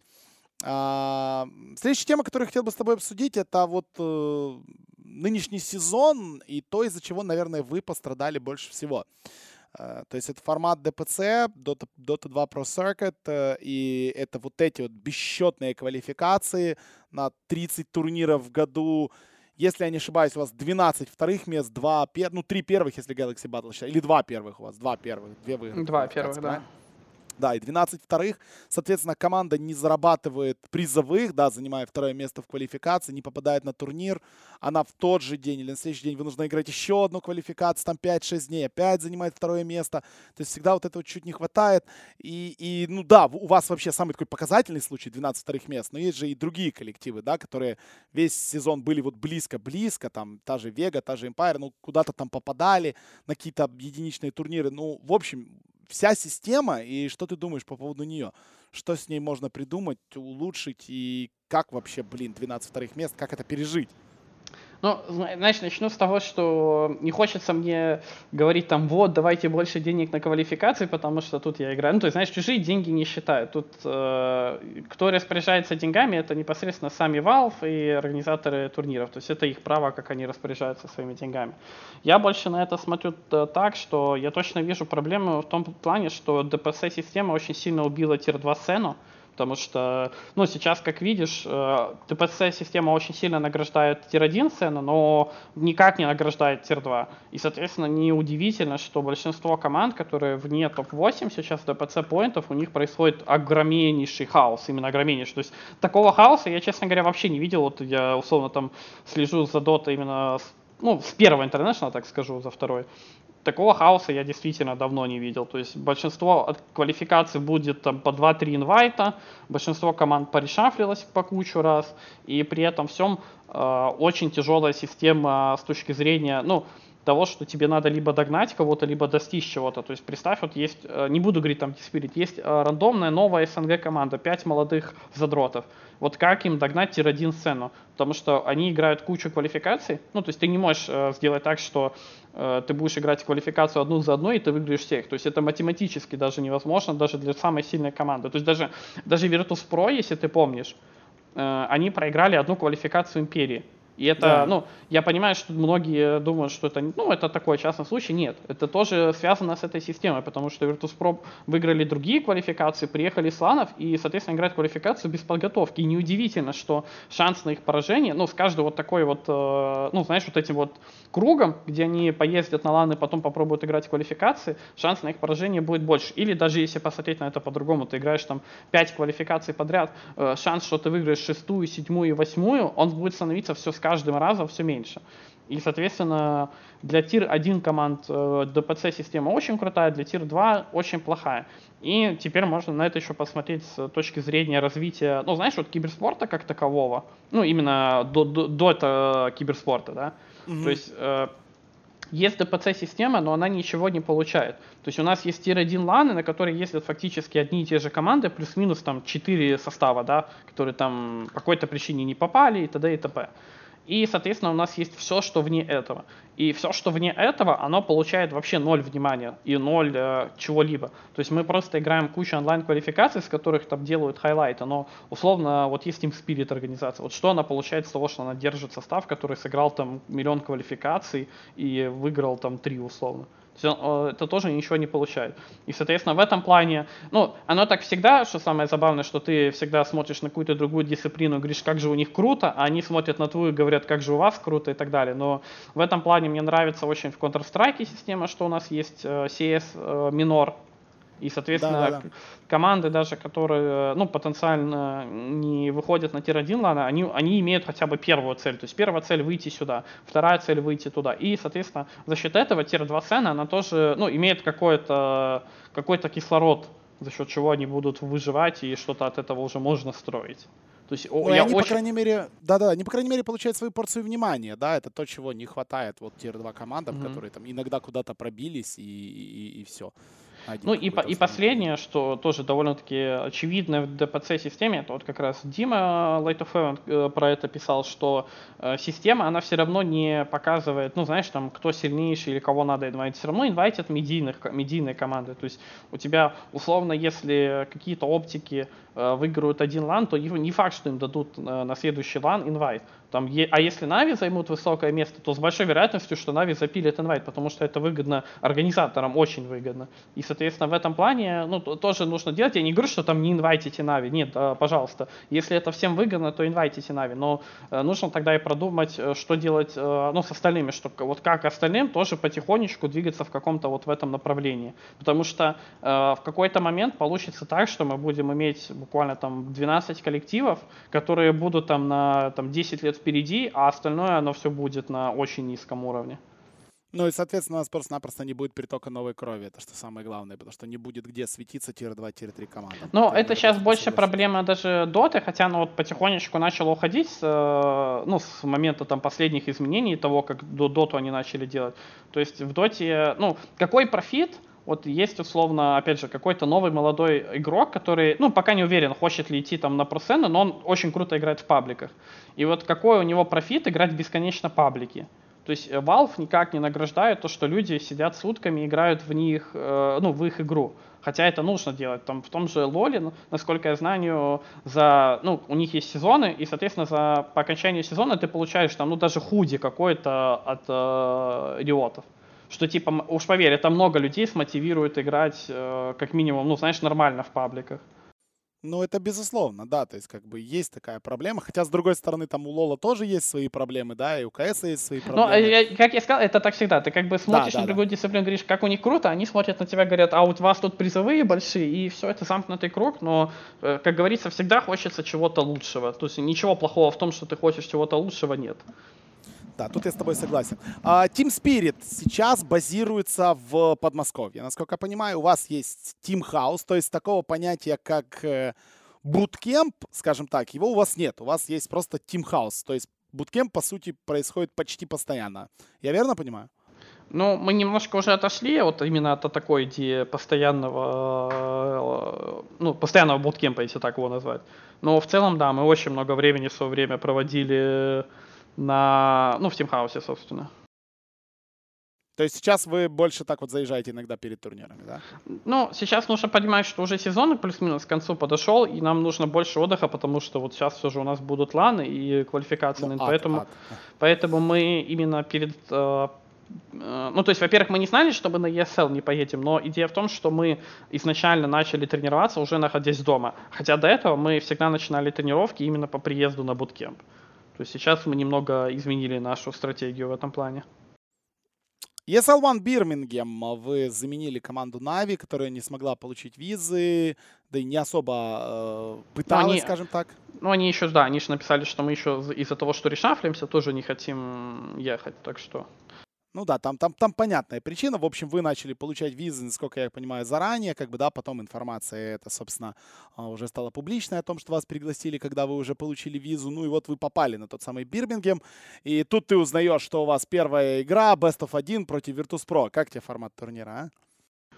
А, Следующая тема, которую я хотел бы с тобой обсудить, это вот э, нынешний сезон и то, из-за чего, наверное, вы пострадали больше всего. Э, То есть это формат ДПЦ, Dota, Dota два Pro Circuit, э, и это вот эти вот бесчетные квалификации на тридцать турниров в году. Если я не ошибаюсь, у вас двенадцать вторых мест, два пер... ну, три первых, если Galaxy Battle считать, или два первых у вас, два первых, две выигранных Два первых, квалификации, да. правильно? Да, и двенадцать вторых. Соответственно, команда не зарабатывает призовых, да, занимая второе место в квалификации, не попадает на турнир. Она в тот же день или на следующий день вынуждена играть еще одну квалификацию, там пять-шесть дней, опять занимает второе место. То есть всегда вот этого чуть не хватает. И, и, ну да, у вас вообще самый такой показательный случай двенадцать вторых мест, но есть же и другие коллективы, да, которые весь сезон были вот близко-близко, там та же Вега, та же Empire, ну куда-то там попадали на какие-то единичные турниры. Ну, в общем, вся система, и что ты думаешь по поводу нее? Что с ней можно придумать, улучшить, и как вообще, блин, двенадцать вторых мест, как это пережить? Ну, зна- знаешь, начну с того, что не хочется мне говорить там: вот, давайте больше денег на квалификации, потому что тут я играю. Ну, то есть, знаешь, чужие деньги не считают. Тут э, кто распоряжается деньгами, это непосредственно сами Valve и организаторы турниров. То есть это их право, как они распоряжаются своими деньгами. Я больше на это смотрю т- так, что я точно вижу проблему в том плане, что ДПС-система очень сильно убила тир два сцену. Потому что, ну, сейчас, как видишь, э, ТПЦ-система очень сильно награждает тир один сцену, но никак не награждает тир два. И, соответственно, неудивительно, что большинство команд, которые вне топ восемь сейчас ДПЦ-поинтов, у них происходит огромнейший хаос, именно огромнейший. То есть такого хаоса я, честно говоря, вообще не видел. Вот я, условно, там слежу за Dota именно с, ну, с первого International, так скажу, за второй. Такого хаоса я действительно давно не видел. То есть большинство от квалификаций будет там по два-три инвайта, большинство команд порешафлилось по кучу раз, и при этом всем э, очень тяжелая система с точки зрения, ну, того, что тебе надо либо догнать кого-то, либо достичь чего-то. То есть представь, вот есть, э, не буду говорить там T-Spirit, есть э, рандомная новая СНГ команда, пять молодых задротов. Вот как им догнать тир один сцену? Потому что они играют кучу квалификаций. Ну, то есть ты не можешь э, сделать так, что э, ты будешь играть квалификацию одну за одной, и ты выиграешь всех. То есть это математически даже невозможно, даже для самой сильной команды. То есть даже, даже Virtus.pro, если ты помнишь, э, они проиграли одну квалификацию Империи. И это, Да. ну, я понимаю, что многие думают, что это, ну, это такой частный случай. Нет, это тоже связано с этой системой, потому что Virtus.pro выиграли другие квалификации, приехали с ланов и, соответственно, играют квалификацию без подготовки. И неудивительно, что шанс на их поражение, ну, с каждой вот такой вот, э, ну, знаешь, вот этим вот кругом, где они поездят на ланы, потом попробуют играть в квалификации, шанс на их поражение будет больше. Или даже если посмотреть на это по-другому, ты играешь там пять квалификаций подряд, э, шанс, что ты выиграешь шестую, седьмую и восьмую, он будет становиться все с каждым разом все меньше. И, соответственно, для тир один команд э, ДПЦ-система очень крутая, для тир два очень плохая. И теперь можно на это еще посмотреть с точки зрения развития, ну, знаешь, вот киберспорта как такового, ну, именно до, до, до этого киберспорта, да. Мгм. То есть э, есть ДПЦ-система, но она ничего не получает. То есть у нас есть тир один ланы, на которые ездят фактически одни и те же команды, плюс-минус там четыре состава, да, которые там по какой-то причине не попали и т.д. и т.п. И, соответственно, у нас есть все, что вне этого. И все, что вне этого, оно получает вообще ноль внимания и ноль э, чего-либо. То есть мы просто играем кучу онлайн-квалификаций, с которых там делают хайлайты, но условно вот есть Team Spirit организация. Вот что она получает с того, что она держит состав, который сыграл там миллион квалификаций и выиграл там три условно. То есть он, э, это тоже ничего не получает. И, соответственно, в этом плане, ну, оно так всегда, что самое забавное, что ты всегда смотришь на какую-то другую дисциплину, говоришь, как же у них круто, а они смотрят на твою и говорят, как же у вас круто и так далее. Но в этом плане мне нравится очень в Counter-Strike система, что у нас есть э, си эс э, минор. И, соответственно, Да-да-да. команды даже, которые, ну, потенциально не выходят на тир один лана, они, они имеют хотя бы первую цель. То есть первая цель выйти сюда, вторая цель выйти туда. И, соответственно, за счет этого тир два сцена, она тоже, ну, имеет какой-то какой-то кислород, за счет чего они будут выживать, и что-то от этого уже можно строить. То есть Ну, и я они, по очень... крайней мере, да-да, они, по крайней мере, получают свою порцию внимания, да, это то, чего не хватает вот тир два командам, Мгм. которые там иногда куда-то пробились, и, и, и все. Ну и, по- и последнее, что тоже довольно-таки очевидно в ди пи си-системе, это вот как раз Дима Light of Heaven э, про это писал, что э, система, она все равно не показывает, ну знаешь, там, кто сильнейший или кого надо инвайтить, все равно инвайтят медийных, ко- медийные команды. То есть у тебя, условно, если какие-то оптики э, выиграют один лан, то не факт, что им дадут э, на следующий лан инвайт. Там, е- а если Нави займут высокое место, то с большой вероятностью, что Нави запилит инвайт, потому что это выгодно организаторам, очень выгодно. И, соответственно, в этом плане, ну, то- тоже нужно делать. Я не говорю, что там не инвайтите Нави. Нет, да, пожалуйста. Если это всем выгодно, то инвайтите Нави. Но э, нужно тогда и продумать, э, что делать, э, ну, с остальными, что к- вот как остальным тоже потихонечку двигаться в каком-то вот в этом направлении. Потому что э, в какой-то момент получится так, что мы будем иметь буквально там двенадцать коллективов, которые будут там на там, десять лет впереди, а остальное оно все будет на очень низком уровне. Ну и, соответственно, у нас просто-напросто не будет притока новой крови, это что самое главное, потому что не будет где светиться тир два, тир три командам. Ну, Ты, это наверное, сейчас с этим больше согласен. проблема даже доты, хотя оно вот потихонечку начало уходить, с, э, ну, с момента там последних изменений, того, как до- доту они начали делать. То есть в доте, ну, какой профит? Вот есть условно, опять же, какой-то новый молодой игрок, который, ну, пока не уверен, хочет ли идти там на просцену, но он очень круто играет в пабликах. И вот какой у него профит играть бесконечно паблики? То есть э, Valve никак не награждает то, что люди сидят сутками и играют в них, э, ну, в их игру. Хотя это нужно делать. Там, в том же Лоле, ну, насколько я знаю, за, ну, у них есть сезоны, и, соответственно, за, по окончанию сезона ты получаешь там, ну, даже худи какой-то от э, идиотов. Что, типа, м- уж поверь, это много людей смотивирует играть, э, как минимум, ну, знаешь, нормально в пабликах. Ну, это безусловно, да, то есть как бы есть такая проблема, хотя с другой стороны там у Лола тоже есть свои проблемы, да, и у КС есть свои Ну, э, проблемы. я- как я сказал, это так всегда. Ты как бы Да, смотришь на да, да. другую дисциплину, говоришь, как у них круто, они смотрят на тебя, говорят, а вот у вас тут призовые большие, и все, это замкнутый круг, но, э, как говорится, всегда хочется чего-то лучшего. То есть ничего плохого в том, что ты хочешь чего-то лучшего, нет. Да, тут я с тобой согласен. А, Team Spirit сейчас базируется в Подмосковье. Насколько я понимаю, у вас есть Team House, то есть такого понятия, как э, буткемп, скажем так, его у вас нет. У вас есть просто Team House, то есть буткемп, по сути, происходит почти постоянно. Я верно понимаю? Ну, мы немножко уже отошли вот именно от такой идеи постоянного, э, ну, постоянного буткемпа, если так его назвать. Но в целом, да, мы очень много времени в свое время проводили на, ну, в Тимхаусе, собственно. То есть сейчас вы больше так вот заезжаете иногда перед турнирами, да? Ну, сейчас нужно понимать, что уже сезон плюс-минус к концу подошел, и нам нужно больше отдыха, потому что вот сейчас все же у нас будут ланы и квалификации, Ну, на- ад, поэтому, ад. поэтому мы именно перед... э, э, ну, то есть, во-первых, мы не знали, что мы на и эс эл не поедем, но идея в том, что мы изначально начали тренироваться, уже находясь дома. Хотя до этого мы всегда начинали тренировки именно по приезду на буткемп. То есть сейчас мы немного изменили нашу стратегию в этом плане. и эс эл один Бирмингем, вы заменили команду Нави, которая не смогла получить визы, да и не особо э, Но пыталась, они, скажем так. ну, они еще, да, они же написали, что мы еще из- из-за того, что решафлимся, тоже не хотим ехать, так что... Ну да, там, там, там понятная причина. В общем, вы начали получать визы, насколько я понимаю, заранее, как бы, да, потом информация это, собственно, а, уже стала публичной о том, что вас пригласили, когда вы уже получили визу. Ну и вот вы попали на тот самый Бирмингем. И тут ты узнаешь, что у вас первая игра Best of один против Virtus.pro. Как тебе формат турнира, а?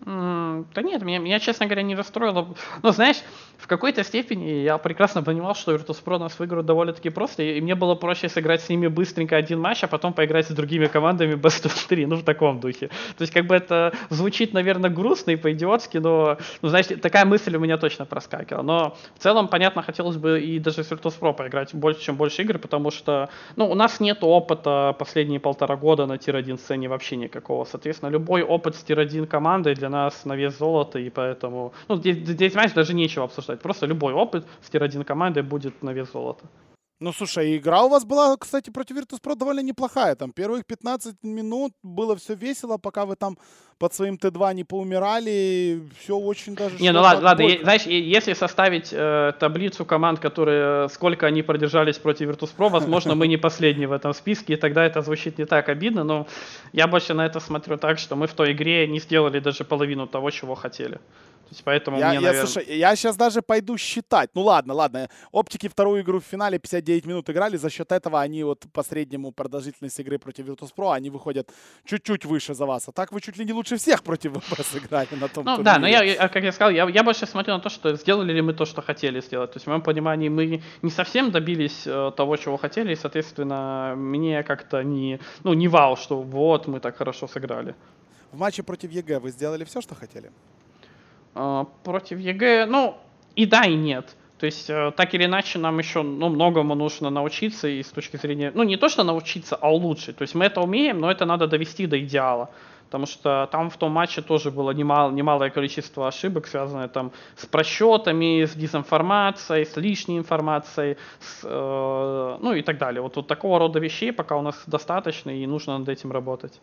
М, Да нет, меня, меня, честно говоря, не расстроило. Ну, знаешь, в какой-то степени я прекрасно понимал, что Virtus.pro нас выиграют довольно-таки просто, и мне было проще сыграть с ними быстренько один матч, а потом поиграть с другими командами Best of три, ну, в таком духе. То есть, как бы это звучит, наверное, грустно и по-идиотски, но, ну, знаешь, такая мысль у меня точно проскакивала. Но в целом, понятно, хотелось бы и даже с Virtus.pro поиграть больше, чем больше игр, потому что, ну, у нас нет опыта последние полтора года на тир один сцене вообще никакого. Соответственно, любой опыт с тир один командой для нас на вес золота, и поэтому, ну, здесь, здесь, знаешь, даже нечего обсуждать. Просто любой опыт с тир один командой будет на вес золота. Ну, слушай, игра у вас была, кстати, против Virtus.pro довольно неплохая. Там первых пятнадцать минут было все весело, пока вы там под своим Т два не поумирали. Все очень даже Не, ну шло ладно, так ладно, бойко. е- знаешь, е- если составить э, таблицу команд, которые, сколько они продержались против Virtus.pro, возможно, мы не последние в этом списке, и тогда это звучит не так обидно, но я больше на это смотрю так, что мы в той игре не сделали даже половину того, чего хотели. То есть поэтому Я, мне, я, наверное... слушай, я сейчас даже пойду считать. Ну ладно, ладно. Оптики вторую игру в финале пятьдесят девять минут играли. За счет этого они вот по среднему продолжительности игры против Virtus.pro, они выходят чуть-чуть выше за вас. А так вы чуть ли не лучше всех против ВП сыграли на том Ну турнире. да, но я, я- как я сказал, я, я больше смотрю на то, что сделали ли мы то, что хотели сделать. То есть в моем понимании мы не совсем добились э, того, чего хотели, и, соответственно, мне как-то не, ну, не вау, что вот мы так хорошо сыграли. В матче против ЕГЭ вы сделали все, что хотели? Э, Против ЕГЭ, ну, и да, и нет. То есть, э, так или иначе, нам еще, ну, многому нужно научиться, и с точки зрения, ну, не то, что научиться, а улучшить. То есть мы это умеем, но это надо довести до идеала. Потому что там в том матче тоже было немало, немалое количество ошибок, связанное там с просчетами, с дезинформацией, с лишней информацией, с, э, ну и так далее. Вот, вот такого рода вещей пока у нас достаточно, и нужно над этим работать.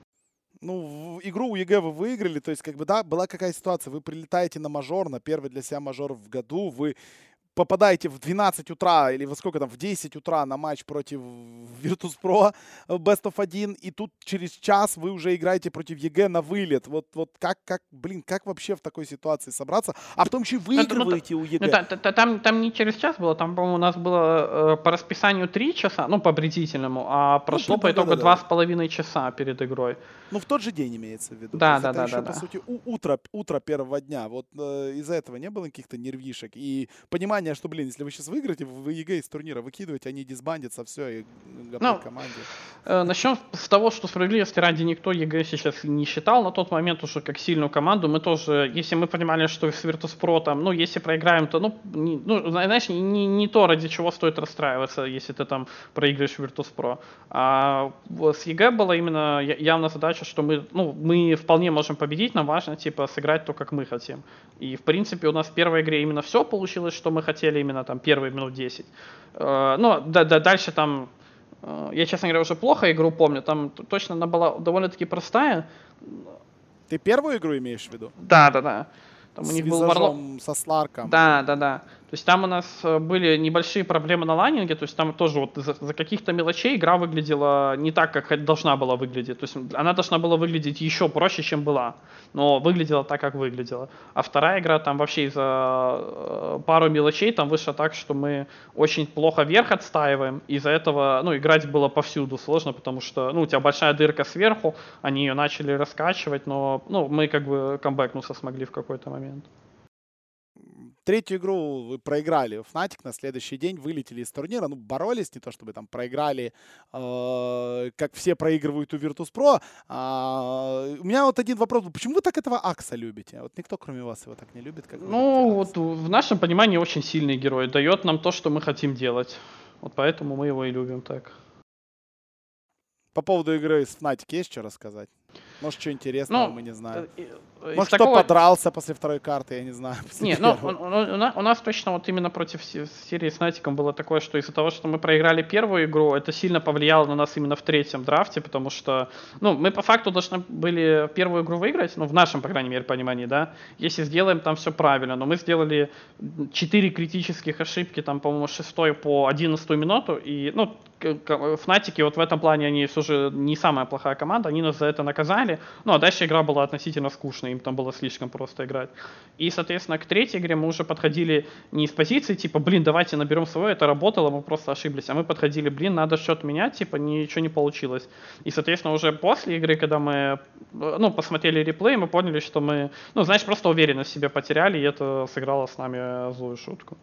Ну, в игру у ЕГЭ вы выиграли, то есть, как бы, да, была какая ситуация, вы прилетаете на мажор, на первый для себя мажор в году, вы попадаете в двенадцать утра или во сколько там, в десять утра на матч против Virtus.pro Best of один, и тут через час вы уже играете против ЕГЭ на вылет. Вот, вот как, как, блин, как вообще в такой ситуации собраться? А потом еще и Ну, это- ну, выигрываете у Ну, ЕГЭ. та- та- та- там, там не через час было, там, по-моему, у нас было э, по расписанию три часа, ну, по определительному, а прошло Ну, по да, да, итогу да, два да. с половиной часа перед игрой. Ну, в тот же день имеется в виду. Да, То есть да, это да, еще, да, по да. сути, у- утро, утро первого дня. Вот э, из-за этого не было каких-то нервишек. И понимание, что, блин, если вы сейчас выиграете, вы ЕГЭ из турнира выкидываете, они дисбандятся, все, и гаплы Ну, команде. Э, Начнем с того, что справедливости ради никто ЕГЭ сейчас не считал на тот момент уже как сильную команду. Мы тоже, если мы понимали, что с Virtus.pro там, ну, если проиграем, то, ну, не, ну знаешь, не, не то, ради чего стоит расстраиваться, если ты там проиграешь Virtus.pro. А вот с ЕГЭ была именно я- явно задача, что мы, ну, мы вполне можем победить, нам важно, типа, сыграть то, как мы хотим. И, в принципе, у нас в первой игре именно все получилось, что мы хотели, именно там первые минут десять. Э, Ну, да, да, дальше там Э, Я, честно говоря, уже плохо игру помню. Там т- точно она была довольно-таки простая. Ты первую игру имеешь в виду? Да, да, да. Там у С них был Варлок. визажом, со Сларком. Да, да, да. То есть там у нас э, были небольшие проблемы на лайнинге, то есть там тоже вот за, за каких-то мелочей игра выглядела не так, как должна была выглядеть. То есть она должна была выглядеть еще проще, чем была, но выглядела так, как выглядела. А вторая игра там вообще из-за э, пару мелочей там вышло так, что мы очень плохо верх отстаиваем, из-за этого, ну, играть было повсюду сложно, потому что, ну, у тебя большая дырка сверху, они ее начали раскачивать, но, ну, мы как бы камбэкнуться смогли в какой-то момент. Третью игру вы проиграли в Fnatic, на следующий день вылетели из турнира. Ну, боролись, не то чтобы там проиграли, э, как все проигрывают у Virtus.pro. А, у меня вот один вопрос. Почему вы так этого Акса любите? Вот никто, кроме вас, его так не любит, как вы Ну, любите Акса. вот в нашем понимании очень сильный герой. Дает нам то, что мы хотим делать. Вот поэтому мы его и любим так. По поводу игры с Fnatic есть что рассказать? Может, что интересного, Ну, мы не знаем. э, э, из Может, кто такого- подрался после второй карты, я не знаю. после Не, ну, первой. у, у- у на- у нас точно вот именно против се- серии с Натиком было такое, что из-за того, что мы проиграли первую игру, это сильно повлияло на нас именно в третьем драфте, потому что, ну, мы по факту должны были первую игру выиграть, ну, в нашем, по крайней мере, понимании, да, если сделаем там все правильно, но мы сделали четыре критических ошибки, там, по-моему, с шестой по одиннадцатую минуту, и, ну, Фнатики вот в этом плане, они все же не самая плохая команда, они нас за это наказали. Ну, а дальше игра была относительно скучной, им там было слишком просто играть. И, соответственно, к третьей игре мы уже подходили не из позиции, типа, блин, давайте наберем свое, это работало, мы просто ошиблись. А мы подходили, блин, надо счет менять, типа, ничего не получилось. И, соответственно, уже после игры, когда мы, ну, посмотрели реплей, мы поняли, что мы, ну, знаешь, просто уверенность в себе потеряли, и это сыграло с нами злую шутку.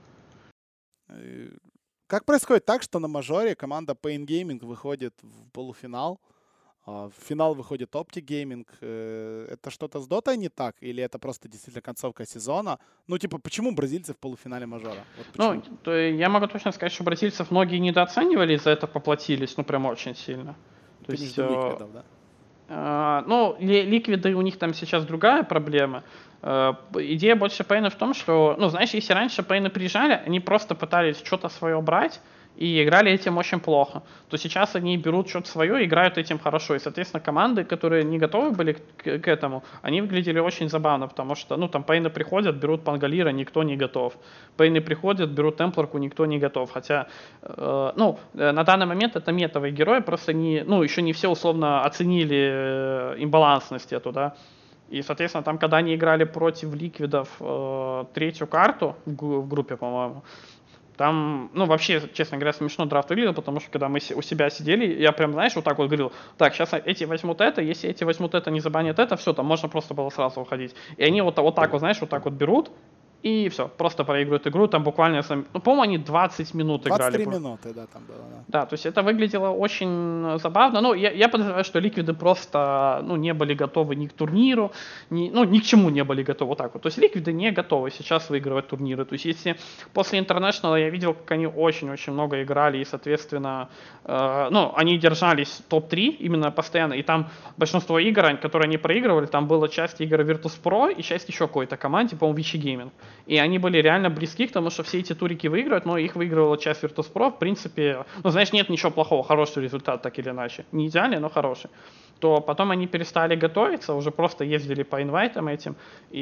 Как происходит так, что на мажоре команда Pain Gaming выходит в полуфинал, а в финал выходит Optic Gaming? Это что-то с Дотой не так? Или это просто действительно концовка сезона? Ну, типа, почему бразильцы в полуфинале мажора? Вот ну, то я могу точно сказать, что бразильцев многие недооценивали, за это поплатились, ну, прям очень сильно. То есть, ликвидов, да? Uh, ну, ликвиды, у них там сейчас другая проблема. Uh, идея больше Пейна в том, что, ну, знаешь, если раньше Пейны приезжали, они просто пытались что-то свое брать и играли этим очень плохо, то сейчас они берут что-то свое и играют этим хорошо. И, соответственно, команды, которые не готовы были к, к этому, они выглядели очень забавно, потому что, ну, там Пейны приходят, берут Пангалира, никто не готов. Пейны приходят, берут Темпларку, никто не готов. Хотя, э, ну, на данный момент это метовые герои, просто не, ну, еще не все условно оценили э, имбалансность эту, да. И, соответственно, там, когда они играли против ликвидов э, третью карту в, в группе, по-моему, там, ну, вообще, честно говоря, смешно драфт выглядел, потому что, когда мы у себя сидели, я прям, знаешь, вот так вот говорил, так, сейчас эти возьмут это, если эти возьмут это, не забанят это, все, там можно просто было сразу уходить. И они вот, вот так вот, знаешь, вот так вот берут, и все, просто проигрывают игру, там буквально, ну, по-моему, они двадцать минут играли. двадцать три минуты, да, там было, да. Да, то есть это выглядело очень забавно. Ну, я, я подозреваю, что ликвиды просто, ну, не были готовы ни к турниру, ни, ну, ни к чему не были готовы, вот так вот. То есть ликвиды не готовы сейчас выигрывать турниры. То есть если после International я видел, как они очень-очень много играли, и, соответственно, э, ну, они держались топ три именно постоянно, и там большинство игр, которые они проигрывали, там была часть игр Virtus.pro и часть еще какой-то команде, по-моему, Vichy Gaming. И они были реально близки к тому, что все эти турики выигрывают, но их выигрывала часть Virtus.pro, в принципе, ну, знаешь, нет ничего плохого, хороший результат, так или иначе. Не идеальный, но хороший. То потом они перестали готовиться, уже просто ездили по инвайтам этим,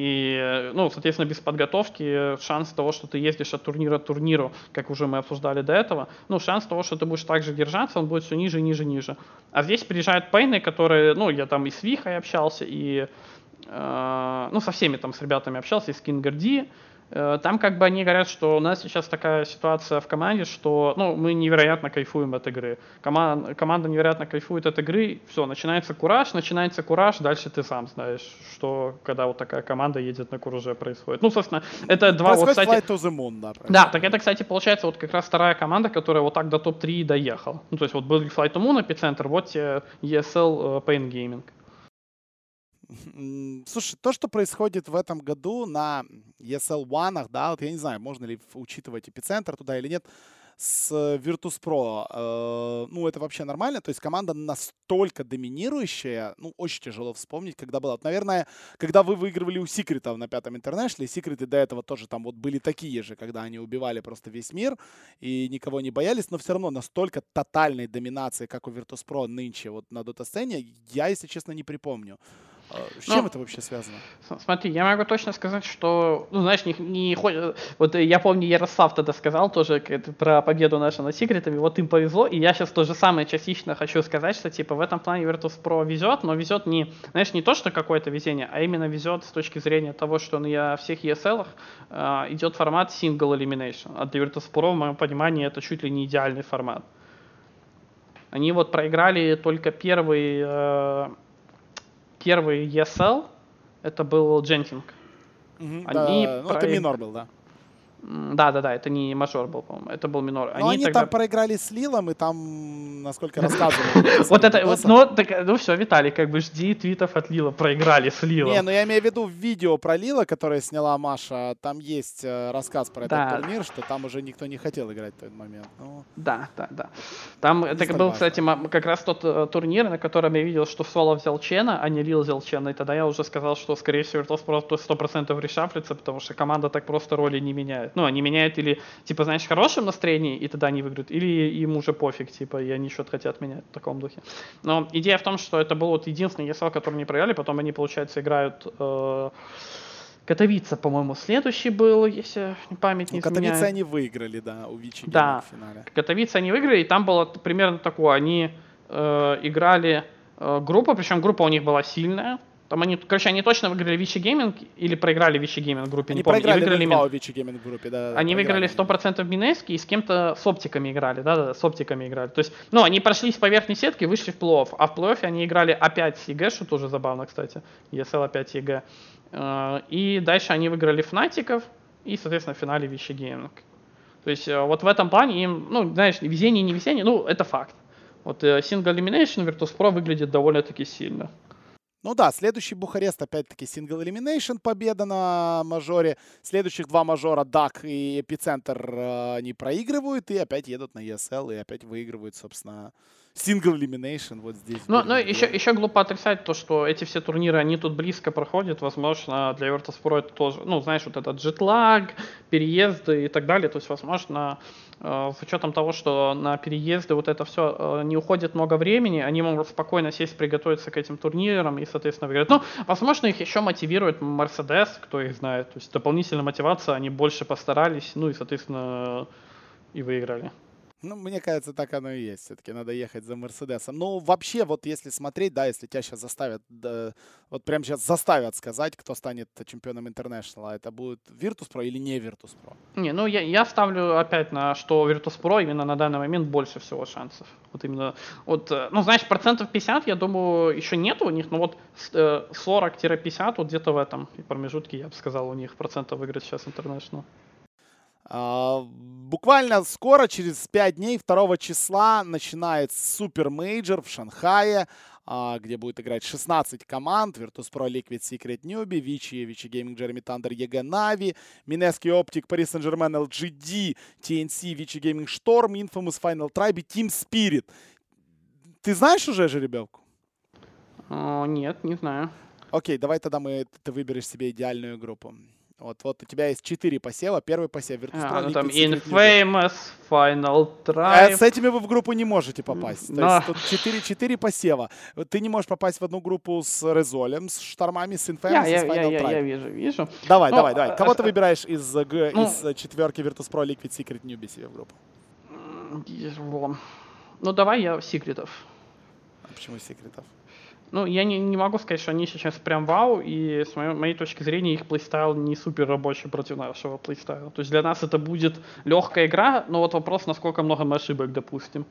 и, ну, соответственно, без подготовки шанс того, что ты ездишь от турнира к турниру, как уже мы обсуждали до этого, ну, шанс того, что ты будешь так же держаться, он будет все ниже, ниже, ниже. А здесь приезжают пейны, которые, ну, я там и с Вихой общался, и, э, ну, со всеми там с ребятами общался, и с Кингарди. Там как бы они говорят, что у нас сейчас такая ситуация в команде, что, ну, мы невероятно кайфуем от игры. Команда, команда невероятно кайфует от игры, все, начинается кураж, начинается кураж, дальше ты сам знаешь, что когда вот такая команда едет на кураже происходит. Ну, собственно, это два происходит вот, кстати... Flight to the Moon, да. Да, так это, кстати, получается вот как раз вторая команда, которая вот так до топ три доехала. Ну, то есть вот был Flight to Moon, эпицентр, вот тебе и эс эл Pain Gaming. Слушай, то, что происходит в этом году на и эс эл One, да, вот я не знаю, можно ли учитывать эпицентр туда или нет, с Virtus.pro, э, ну, это вообще нормально, то есть команда настолько доминирующая, ну, очень тяжело вспомнить, когда была. Вот, наверное, когда вы выигрывали у Секретов на пятом интернешнле, Секреты до этого тоже там вот были такие же, когда они убивали просто весь мир и никого не боялись, но все равно настолько тотальной доминации, как у Virtus.pro нынче вот на дота-сцене, я, если честно, не припомню. С чем ну, это вообще связано? Смотри, я могу точно сказать, что, ну, знаешь, не, не вот я помню, Ярослав тогда сказал тоже про победу нашу над Секретами, вот им повезло, и я сейчас то же самое частично хочу сказать, что, типа, в этом плане Virtus.pro везет, но везет не, знаешь, не то, что какое-то везение, а именно везет с точки зрения того, что на всех и эс эл-ах э, идет формат Single Elimination, а для Virtus.pro, в моем понимании, это чуть ли не идеальный формат. Они вот проиграли только первый... Э, Первый и эс эл, это был Джентинг. Mm-hmm, они да, про... ну, это минор был, да. Да-да-да, это не мажор был, по-моему, это был минор. Но они, они тогда... там проиграли с Лилом, и там, насколько рассказывали... Вот это, вот, ну, так, ну все, Виталий, как бы жди твитов от Лила, проиграли с Лилом. Не, ну я имею в виду видео про Лила, которое сняла Маша, там есть рассказ про этот да. турнир, что там уже никто не хотел играть в тот момент. Ну, да, да, да. Там это был, важно. Кстати, как раз тот uh, турнир, на котором я видел, что Соло взял Чена, а не Лил взял Чена, и тогда я уже сказал, что, скорее всего, Virtus.pro сто процентов решаплится, потому что команда так просто роли не меняет. Ну, они меняют или, типа, знаешь, в хорошем настроении, и тогда они выиграют, или им уже пофиг, типа, и они что-то хотят менять в таком духе. Но идея в том, что это был вот единственный и эс эл, который не проиграли, потом они, получается, играют... Э, Катовица, по-моему, следующий был, если память не Ну, Катовицы изменяет. они выиграли, да, у Вичи Гейминг Да, в финале. Катовицы они выиграли, и там было примерно такое. Они э, играли э, группу, причем группа у них была сильная. Там они, короче, они точно выиграли Вичи Гейминг или проиграли Вичи Гейминг в группе, Они не помню. И проиграли выиграли ноль два Мин- у Вичи Гейминг в группе, да, да, Они выиграли проиграли. сто процентов Минески и с кем-то с оптиками играли, да-да, с оптиками играли. То есть, ну, они прошлись по верхней сетке, вышли в плей-офф, а в плей-оффе они играли опять с ЕГЭ, что тоже забавно, кстати, и эс эл опять ЕГЭ. Э, И дальше они выиграли Фнатиков и, соответственно, в финале Вичи Гейминг. То есть э, вот в этом плане им, ну, знаешь, везение, не везение, ну, это факт. Вот э, Single Elimination Virtus.pro выглядит довольно-таки сильно. Ну да, следующий Бухарест, опять-таки, Single Elimination, победа на мажоре. Следующих два мажора, дак и Эпицентр, э, они проигрывают и опять едут на и эс эл и опять выигрывают, собственно, Single Elimination вот здесь. Ну, ну еще, еще глупо отрицать то, что эти все турниры, они тут близко проходят. Возможно, для Virtus.pro это тоже, ну, знаешь, вот этот джетлаг, переезды и так далее. То есть, возможно, э, с учетом того, что на переезды вот это все э, не уходит много времени, они могут спокойно сесть, приготовиться к этим турнирам и, соответственно, выиграть. Ну, возможно, их еще мотивирует Mercedes, кто их знает. То есть, дополнительная мотивация, они больше постарались, ну и, соответственно, и выиграли. Ну, мне кажется, так оно и есть. Все-таки надо ехать за Мерседесом. Ну, вообще, вот если смотреть, да, если тебя сейчас заставят, да, вот прямо сейчас заставят сказать, кто станет чемпионом Интернешнла, это будет Virtus.pro или не Virtus.pro? Не, ну я, я ставлю опять на, что Virtus.pro именно на данный момент больше всего шансов. Вот именно, вот, э, ну знаешь, процентов пятьдесят, я думаю, еще нет у них, но вот э, сорок-пятьдесят, вот где-то в этом промежутке, я бы сказал, у них процентов выиграть сейчас International. А, буквально скоро, через пять дней, второго числа, начинает супер мейджор в Шанхае, а, где будет играть шестнадцать команд. Virtus.pro, Liquid, Secret, Newbie, Vici, Vici Gaming, Jeremy Thunder, и джи Na'Vi, Mineski, Optic, Paris Saint-Germain, эл джи ди, ти эн си, Vici Gaming, Storm, Infamous, Final Tribe и Team Spirit. Ты знаешь уже жеребьевку? О, нет, не знаю. Окей, давай тогда мы, ты выберешь себе идеальную группу. Вот, вот у тебя есть четыре посева. Первый посев Virtus.pro, А, ну Liquid, там Secret, Newbie. Infamous, Final А Tribe. с этими вы в группу не можете попасть. То Но. есть тут четыре посева. Вот ты не можешь попасть в одну группу с Резолем, с Штормами, с Infamous Я, и я, с я, Final я, Tribe. я вижу, вижу. Давай, Ну, давай, давай. Кого а, ты а, выбираешь из, э, г- ну, из э, четверки Virtus.pro, Liquid, Secret, Newbie себе в группу? м, Ну давай я секретов. А почему секретов? Ну, я не, не могу сказать, что они сейчас прям вау, и с моей, моей точки зрения их плейстайл не супер рабочий против нашего плейстайла. То есть для нас это будет легкая игра, но вот вопрос, насколько много мы ошибок допустим.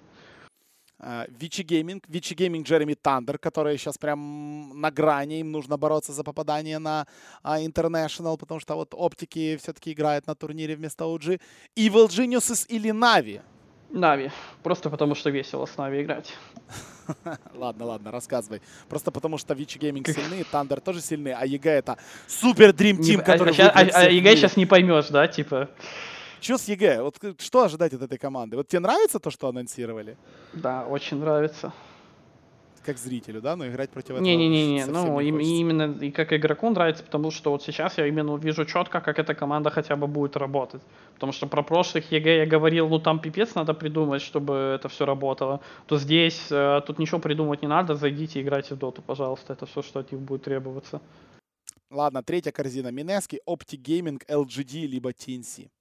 Vici Gaming, Vici Gaming, Jeremy Thunder, которые сейчас прям на грани, им нужно бороться за попадание на а, International, потому что вот оптики все-таки играют на турнире вместо о джи. Evil Geniuses или Na'Vi? Na'Vi. Просто потому что весело с Na'Vi играть. Ладно, ладно, рассказывай. Просто потому что Vici Gaming сильны, Thunder тоже сильны, а и джи это супер Dream Team, Не, который а, щас- выиграет а, а всех в и джи мире. сейчас не поймешь, да, типа. Что с и джи? Вот к- что ожидать от этой команды? Вот тебе нравится то, что анонсировали? Да, очень нравится. Как зрителю, да? Но играть против этого Не-не-не, совсем ну не им- хочется. именно и как игроку нравится, потому что вот сейчас я именно вижу четко, как эта команда хотя бы будет работать. Потому что про прошлых и джи я говорил, ну там пипец надо придумать, чтобы это все работало. То здесь, э, тут ничего придумать не надо, зайдите и играйте в доту, пожалуйста, это все, что от них будет требоваться. Ладно, третья корзина. Mineski, Optic Gaming, эл джи ди, либо ти эн си.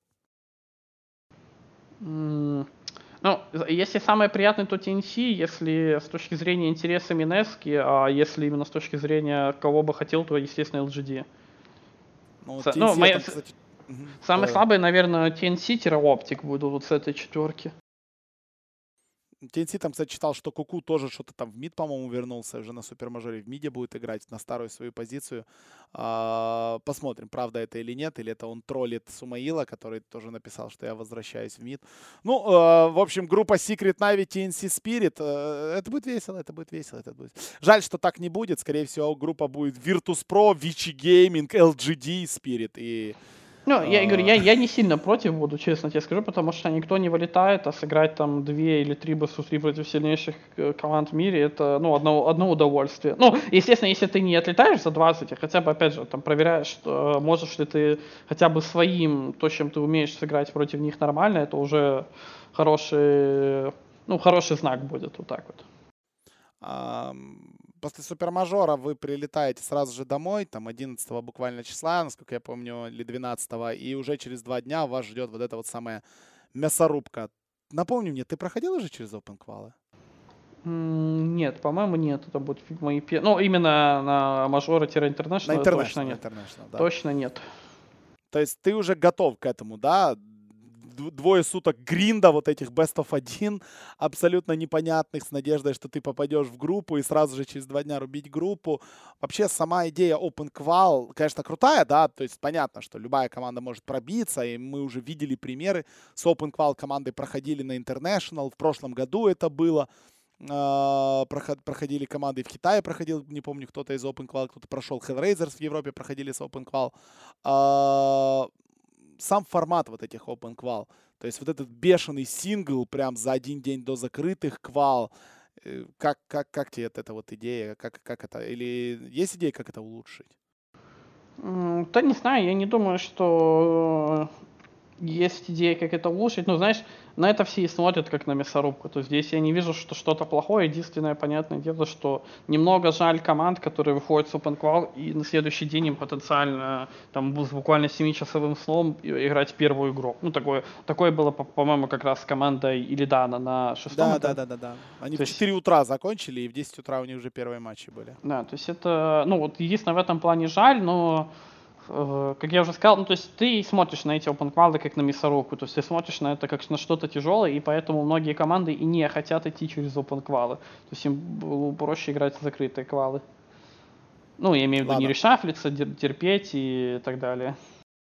М, Ну, если самое приятное, то ти эн си, если с точки зрения интереса Минески, а если именно с точки зрения кого бы хотел, то, естественно, эл джи ди. Ну, Са- ти эн си ну, мои- там, кстати... Мгм. Самые Давай. слабые, наверное, ти эн си-Optic будут вот с этой четверки. ти эн си там, кстати, читал, что Куку тоже что-то там в мид, по-моему, вернулся уже на супермажоре. В миде будет играть на старую свою позицию. А, посмотрим, правда это или нет. Или это он троллит Сумаила, который тоже написал, что я возвращаюсь в мид. Ну, а, в общем, группа Secret, Na'Vi, ти эн си Spirit. а, Это будет весело, это будет весело. Это будет. Жаль, что так не будет. Скорее всего, группа будет Virtus.pro, Vici Gaming, эл джи ди, Spirit и... Ну, я А. говорю, я, я не сильно против буду, честно тебе скажу, потому что никто не вылетает, а сыграть там две или три бэ эс три против сильнейших э, команд в мире, это, ну, одно, одно удовольствие. Ну, естественно, если ты не отлетаешь за двадцать, а хотя бы, опять же, там, проверяешь, что, можешь ли ты хотя бы своим, то, чем ты умеешь сыграть против них нормально, это уже хороший, ну, хороший знак будет, вот так вот. А, после супермажора вы прилетаете сразу же домой, там одиннадцатого буквально числа, насколько я помню, или двенадцатого, и уже через два дня вас ждет вот эта вот самая мясорубка. Напомни мне, ты проходил уже через Open Qual? М, Нет, по-моему, нет. Это будут мои пе- Ну, именно на На мажора-интернешнл точно International, нет. International, да. Точно нет. То есть ты уже готов к этому, да? Д- Двое суток гринда, вот этих best of один, абсолютно непонятных, с надеждой, что ты попадешь в группу и сразу же через два дня рубить группу. Вообще сама идея Open Qual, конечно, крутая, да, то есть понятно, что любая команда может пробиться, и мы уже видели примеры. С Open Qual команды проходили на International, в прошлом году это было. А, проход- проходили команды, и в Китае проходил, не помню, кто-то из Open Qual, кто-то прошел, Hellraisers в Европе проходили с Open Qual. А, Сам формат вот этих Open Qual, то есть вот этот бешеный сингл прям за один день до закрытых квал, э, как, как, как тебе вот эта вот идея, как, как это, или есть идея, как это улучшить? М, Да не знаю, я не думаю, что э, есть идея, как это улучшить. Ну, знаешь, на это все и смотрят, как на мясорубку. То есть здесь я не вижу, что что-то плохое. Единственное, понятное дело, что немного жаль команд, которые выходят с Open Qual, и на следующий день им потенциально там бу- с буквально семичасовым сном и- играть первую игру. Ну, такое, такое было, по- по-моему, как раз с командой Илидана на шестом Да, да, этапе. да, да, да. Они То в есть четыре утра закончили, и в десять утра у них уже первые матчи были. Да, то есть это, ну вот единственное в этом плане жаль, но, э, как я уже сказал, ну то есть ты смотришь на эти open квалы как на мясорубку, то есть ты смотришь на это как на что-то тяжелое, и поэтому многие команды и не хотят идти через open квалы, то есть им было проще играть в закрытые квалы. Ну, я имею в виду не Ладно. решафлиться, дер- терпеть и так далее.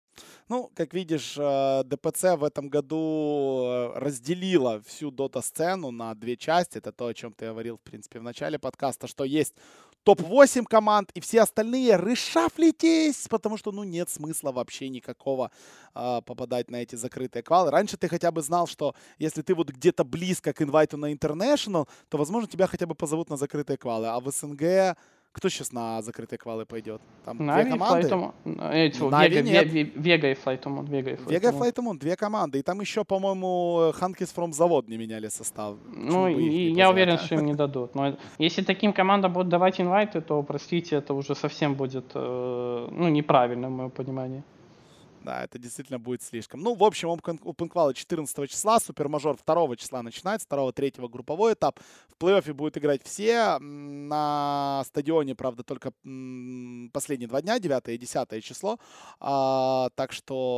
Ну, как видишь, э, ДПЦ в этом году э, разделила всю дота-сцену на две части. Это то, о чем ты говорил, в принципе, в начале подкаста, что есть топ восемь команд, и все остальные решафлитесь, потому что, ну, нет смысла вообще никакого а, попадать на эти закрытые квалы. Раньше ты хотя бы знал, что если ты вот где-то близко к инвайту на International, то, возможно, тебя хотя бы позовут на закрытые квалы. А в СНГ кто сейчас на закрытые квалы пойдет? Там две Нави и команды? Флайтому, э, Не, тьфу, Нави Вега, Ве- нет. Ве- Вега и Флайтому, Вега и Вега и Флайтому. Флайтамун, две команды. И там еще, по-моему, Ханкис from Завод не меняли состав. Ну, Почему бы их и не я позвать, уверен, а? что им не дадут. Но если таким командам будут давать инвайты, то, простите, это уже совсем будет, э, ну, неправильно, в моем понимании. Да, это действительно будет слишком. Ну, в общем, Open Qual четырнадцатого числа, Супермажор второго числа начинается, второго-третьего групповой этап. В плей-оффе будут играть все. М, На стадионе, правда, только м, последние два дня, девятое и десятое число. А, так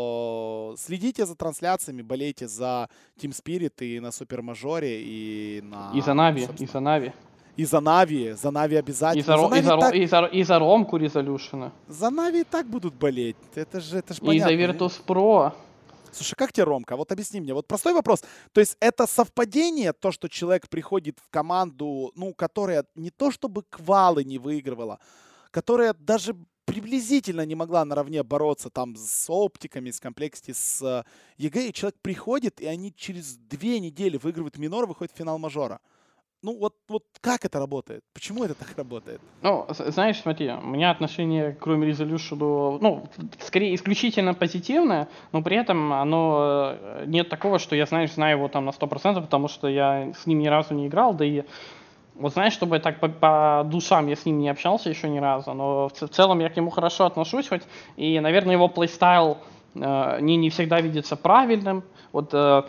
что следите за трансляциями, болейте за Team Spirit и на Супермажоре, и И за на, Нави, и собственно, за Нави. и за Нави. За Нави И обязательно. за, За Ро- и Нави за, Ро- так, и за, и за Ромку Резолюшена. за Нави и так будут болеть. Это же, это же И за понятно. Ну, Virtus.pro. слушай, как тебе, Ромка? Вот объясни мне. Вот простой вопрос. То есть это совпадение, то, что человек приходит в команду, ну, которая не то чтобы квалы не выигрывала, которая даже приблизительно не могла наравне бороться там с оптиками, с комплексити, с э, ЕГЭ, и человек приходит, и они через две недели выигрывают минор, выходят в финал мажора. Ну, вот, вот как это работает? Почему это так работает? Ну, з- знаешь, смотри, у меня отношение к Room Resolution, ну, скорее исключительно позитивное, но при этом оно э, нет такого, что я, знаешь, знаю его там на сто процентов, потому что я с ним ни разу не играл, да и вот знаешь, чтобы так по, по душам я с ним не общался еще ни разу, но в, ц- в целом я к нему хорошо отношусь, хоть и, наверное, его плейстайл э, не, не всегда видится правильным. Вот э,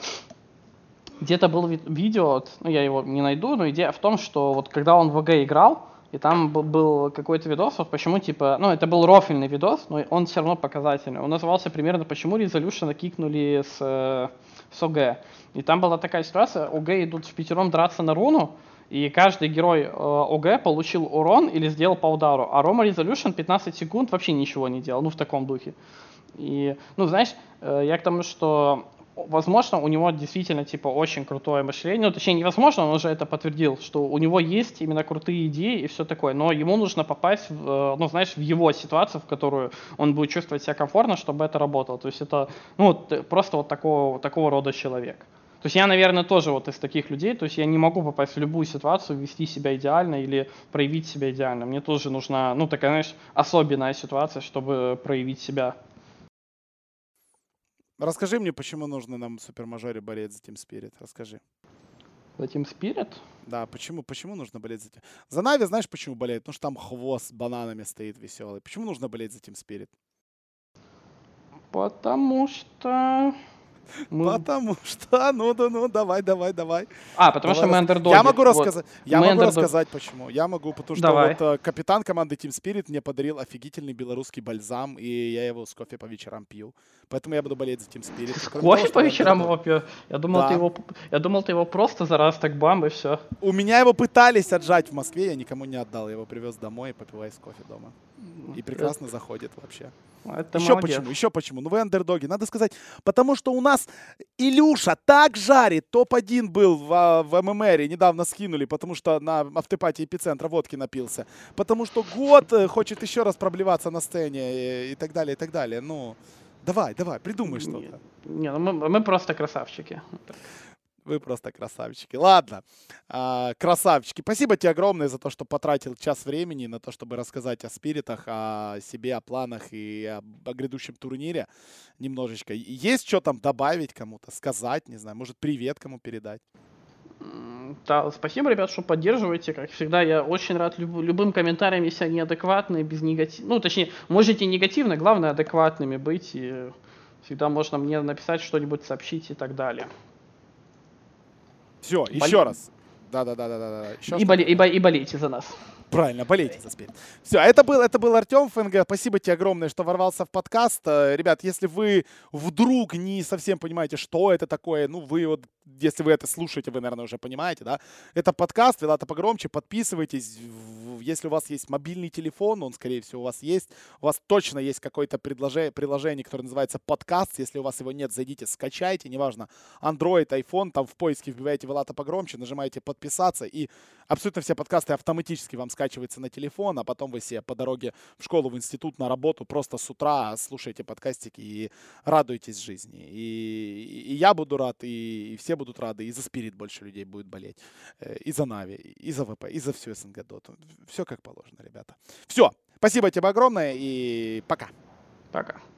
где-то был ви- видео, вот, ну я его не найду, но идея в том, что вот когда он в ВГ играл, и там был, был какой-то видос, вот почему типа, ну это был рофильный видос, но он все равно показательный. Он назывался примерно «Почему Резолюшена кикнули с, э, с ОГ». И там была такая ситуация, ОГ идут в пятером драться на руну, и каждый герой э, ОГ получил урон или сделал по удару, а Рома Резолюшн пятнадцать секунд вообще ничего не делал, ну в таком духе. И, ну, знаешь, э, я к тому, что, возможно, у него действительно, типа, очень крутое мышление. Ну, точнее, невозможно, он уже это подтвердил, что у него есть именно крутые идеи и все такое. Но ему нужно попасть, в, э, ну, знаешь, в его ситуацию, в которую он будет чувствовать себя комфортно, чтобы это работало. То есть это, ну, вот, э, просто вот такого, такого рода человек. То есть я, наверное, тоже вот из таких людей, то есть я не могу попасть в любую ситуацию, вести себя идеально или проявить себя идеально. Мне тоже нужна, ну, такая, знаешь, особенная ситуация, чтобы проявить себя. Расскажи мне, почему нужно нам в Супермажоре болеть за Team Spirit. Расскажи. За Team Spirit? Да, почему, почему нужно болеть за Team? За Нави, знаешь, почему болеют? Потому что там хвост с бананами стоит веселый. Почему нужно болеть за Team Spirit? Потому что... Мы... Потому что, ну да, ну давай, давай, давай. А, потому давай что мы рас... андердоги. Я могу вот. рассказать, я мы могу underdog... рассказать почему. Я могу, потому что Давай. вот э, капитан команды Team Spirit мне подарил офигительный белорусский бальзам, и я его с кофе по вечерам пью. Поэтому я буду болеть за Team Spirit. С Кроме кофе того, по я вечерам underdog. его пью? Я думал, Да. ты его... Я думал, ты его просто за раз так бам, и все. У меня его пытались отжать в Москве, я никому не отдал. Я его привез домой и попиваю с кофе дома. И прекрасно Это... заходит вообще. Это еще молодец. почему, еще почему. Ну вы андердоги. Надо сказать, потому что у нас Илюша так жарит. топ один был в, в ММР, недавно скинули, потому что на автопатии эпицентра водки напился. Потому что год хочет еще раз проблеваться на сцене и, и так далее, и так далее. Ну, давай, давай, придумай что-то. Не, ну мы, мы просто красавчики. Вы просто красавчики. Ладно, а, красавчики. Спасибо тебе огромное за то, что потратил час времени на то, чтобы рассказать о спиритах, о себе, о планах и о, о грядущем турнире немножечко. Есть что там добавить кому-то, сказать, не знаю, может привет кому передать? Да, спасибо, ребят, что поддерживаете. Как всегда, я очень рад люб- любым комментариям, если они адекватные, без негатива. Ну, точнее, можете негативно, главное адекватными быть. И всегда можно мне написать что-нибудь, сообщить и так далее. Все, Бол... еще раз. Да-да-да-да-да. И, боле... и, бо... и болейте за нас. Правильно, болейте за Спирит. Все, это был, это был Артем ФНГ. Спасибо тебе огромное, что ворвался в подкаст. Ребят, если вы вдруг не совсем понимаете, что это такое, ну, вы вот, если вы это слушаете, вы, наверное, уже понимаете, да? Это подкаст, Вилата погромче, подписывайтесь. Если у вас есть мобильный телефон, он, скорее всего, у вас есть, у вас точно есть какое-то приложение, приложение, которое называется подкаст. Если у вас его нет, зайдите, скачайте, неважно, Android, iPhone, там в поиске вбиваете Вилата погромче, нажимаете подписаться, и абсолютно все подкасты автоматически вам скачиваются на телефон, а потом вы себе по дороге в школу, в институт, на работу просто с утра слушаете подкастики и радуетесь жизни. И, и я буду рад, и, и все будут рады, и за Спирит больше людей будет болеть, и за Нави, и за ВП, и за всю СНГ Доту. Все как положено, ребята. Все, спасибо тебе огромное, и пока. Пока.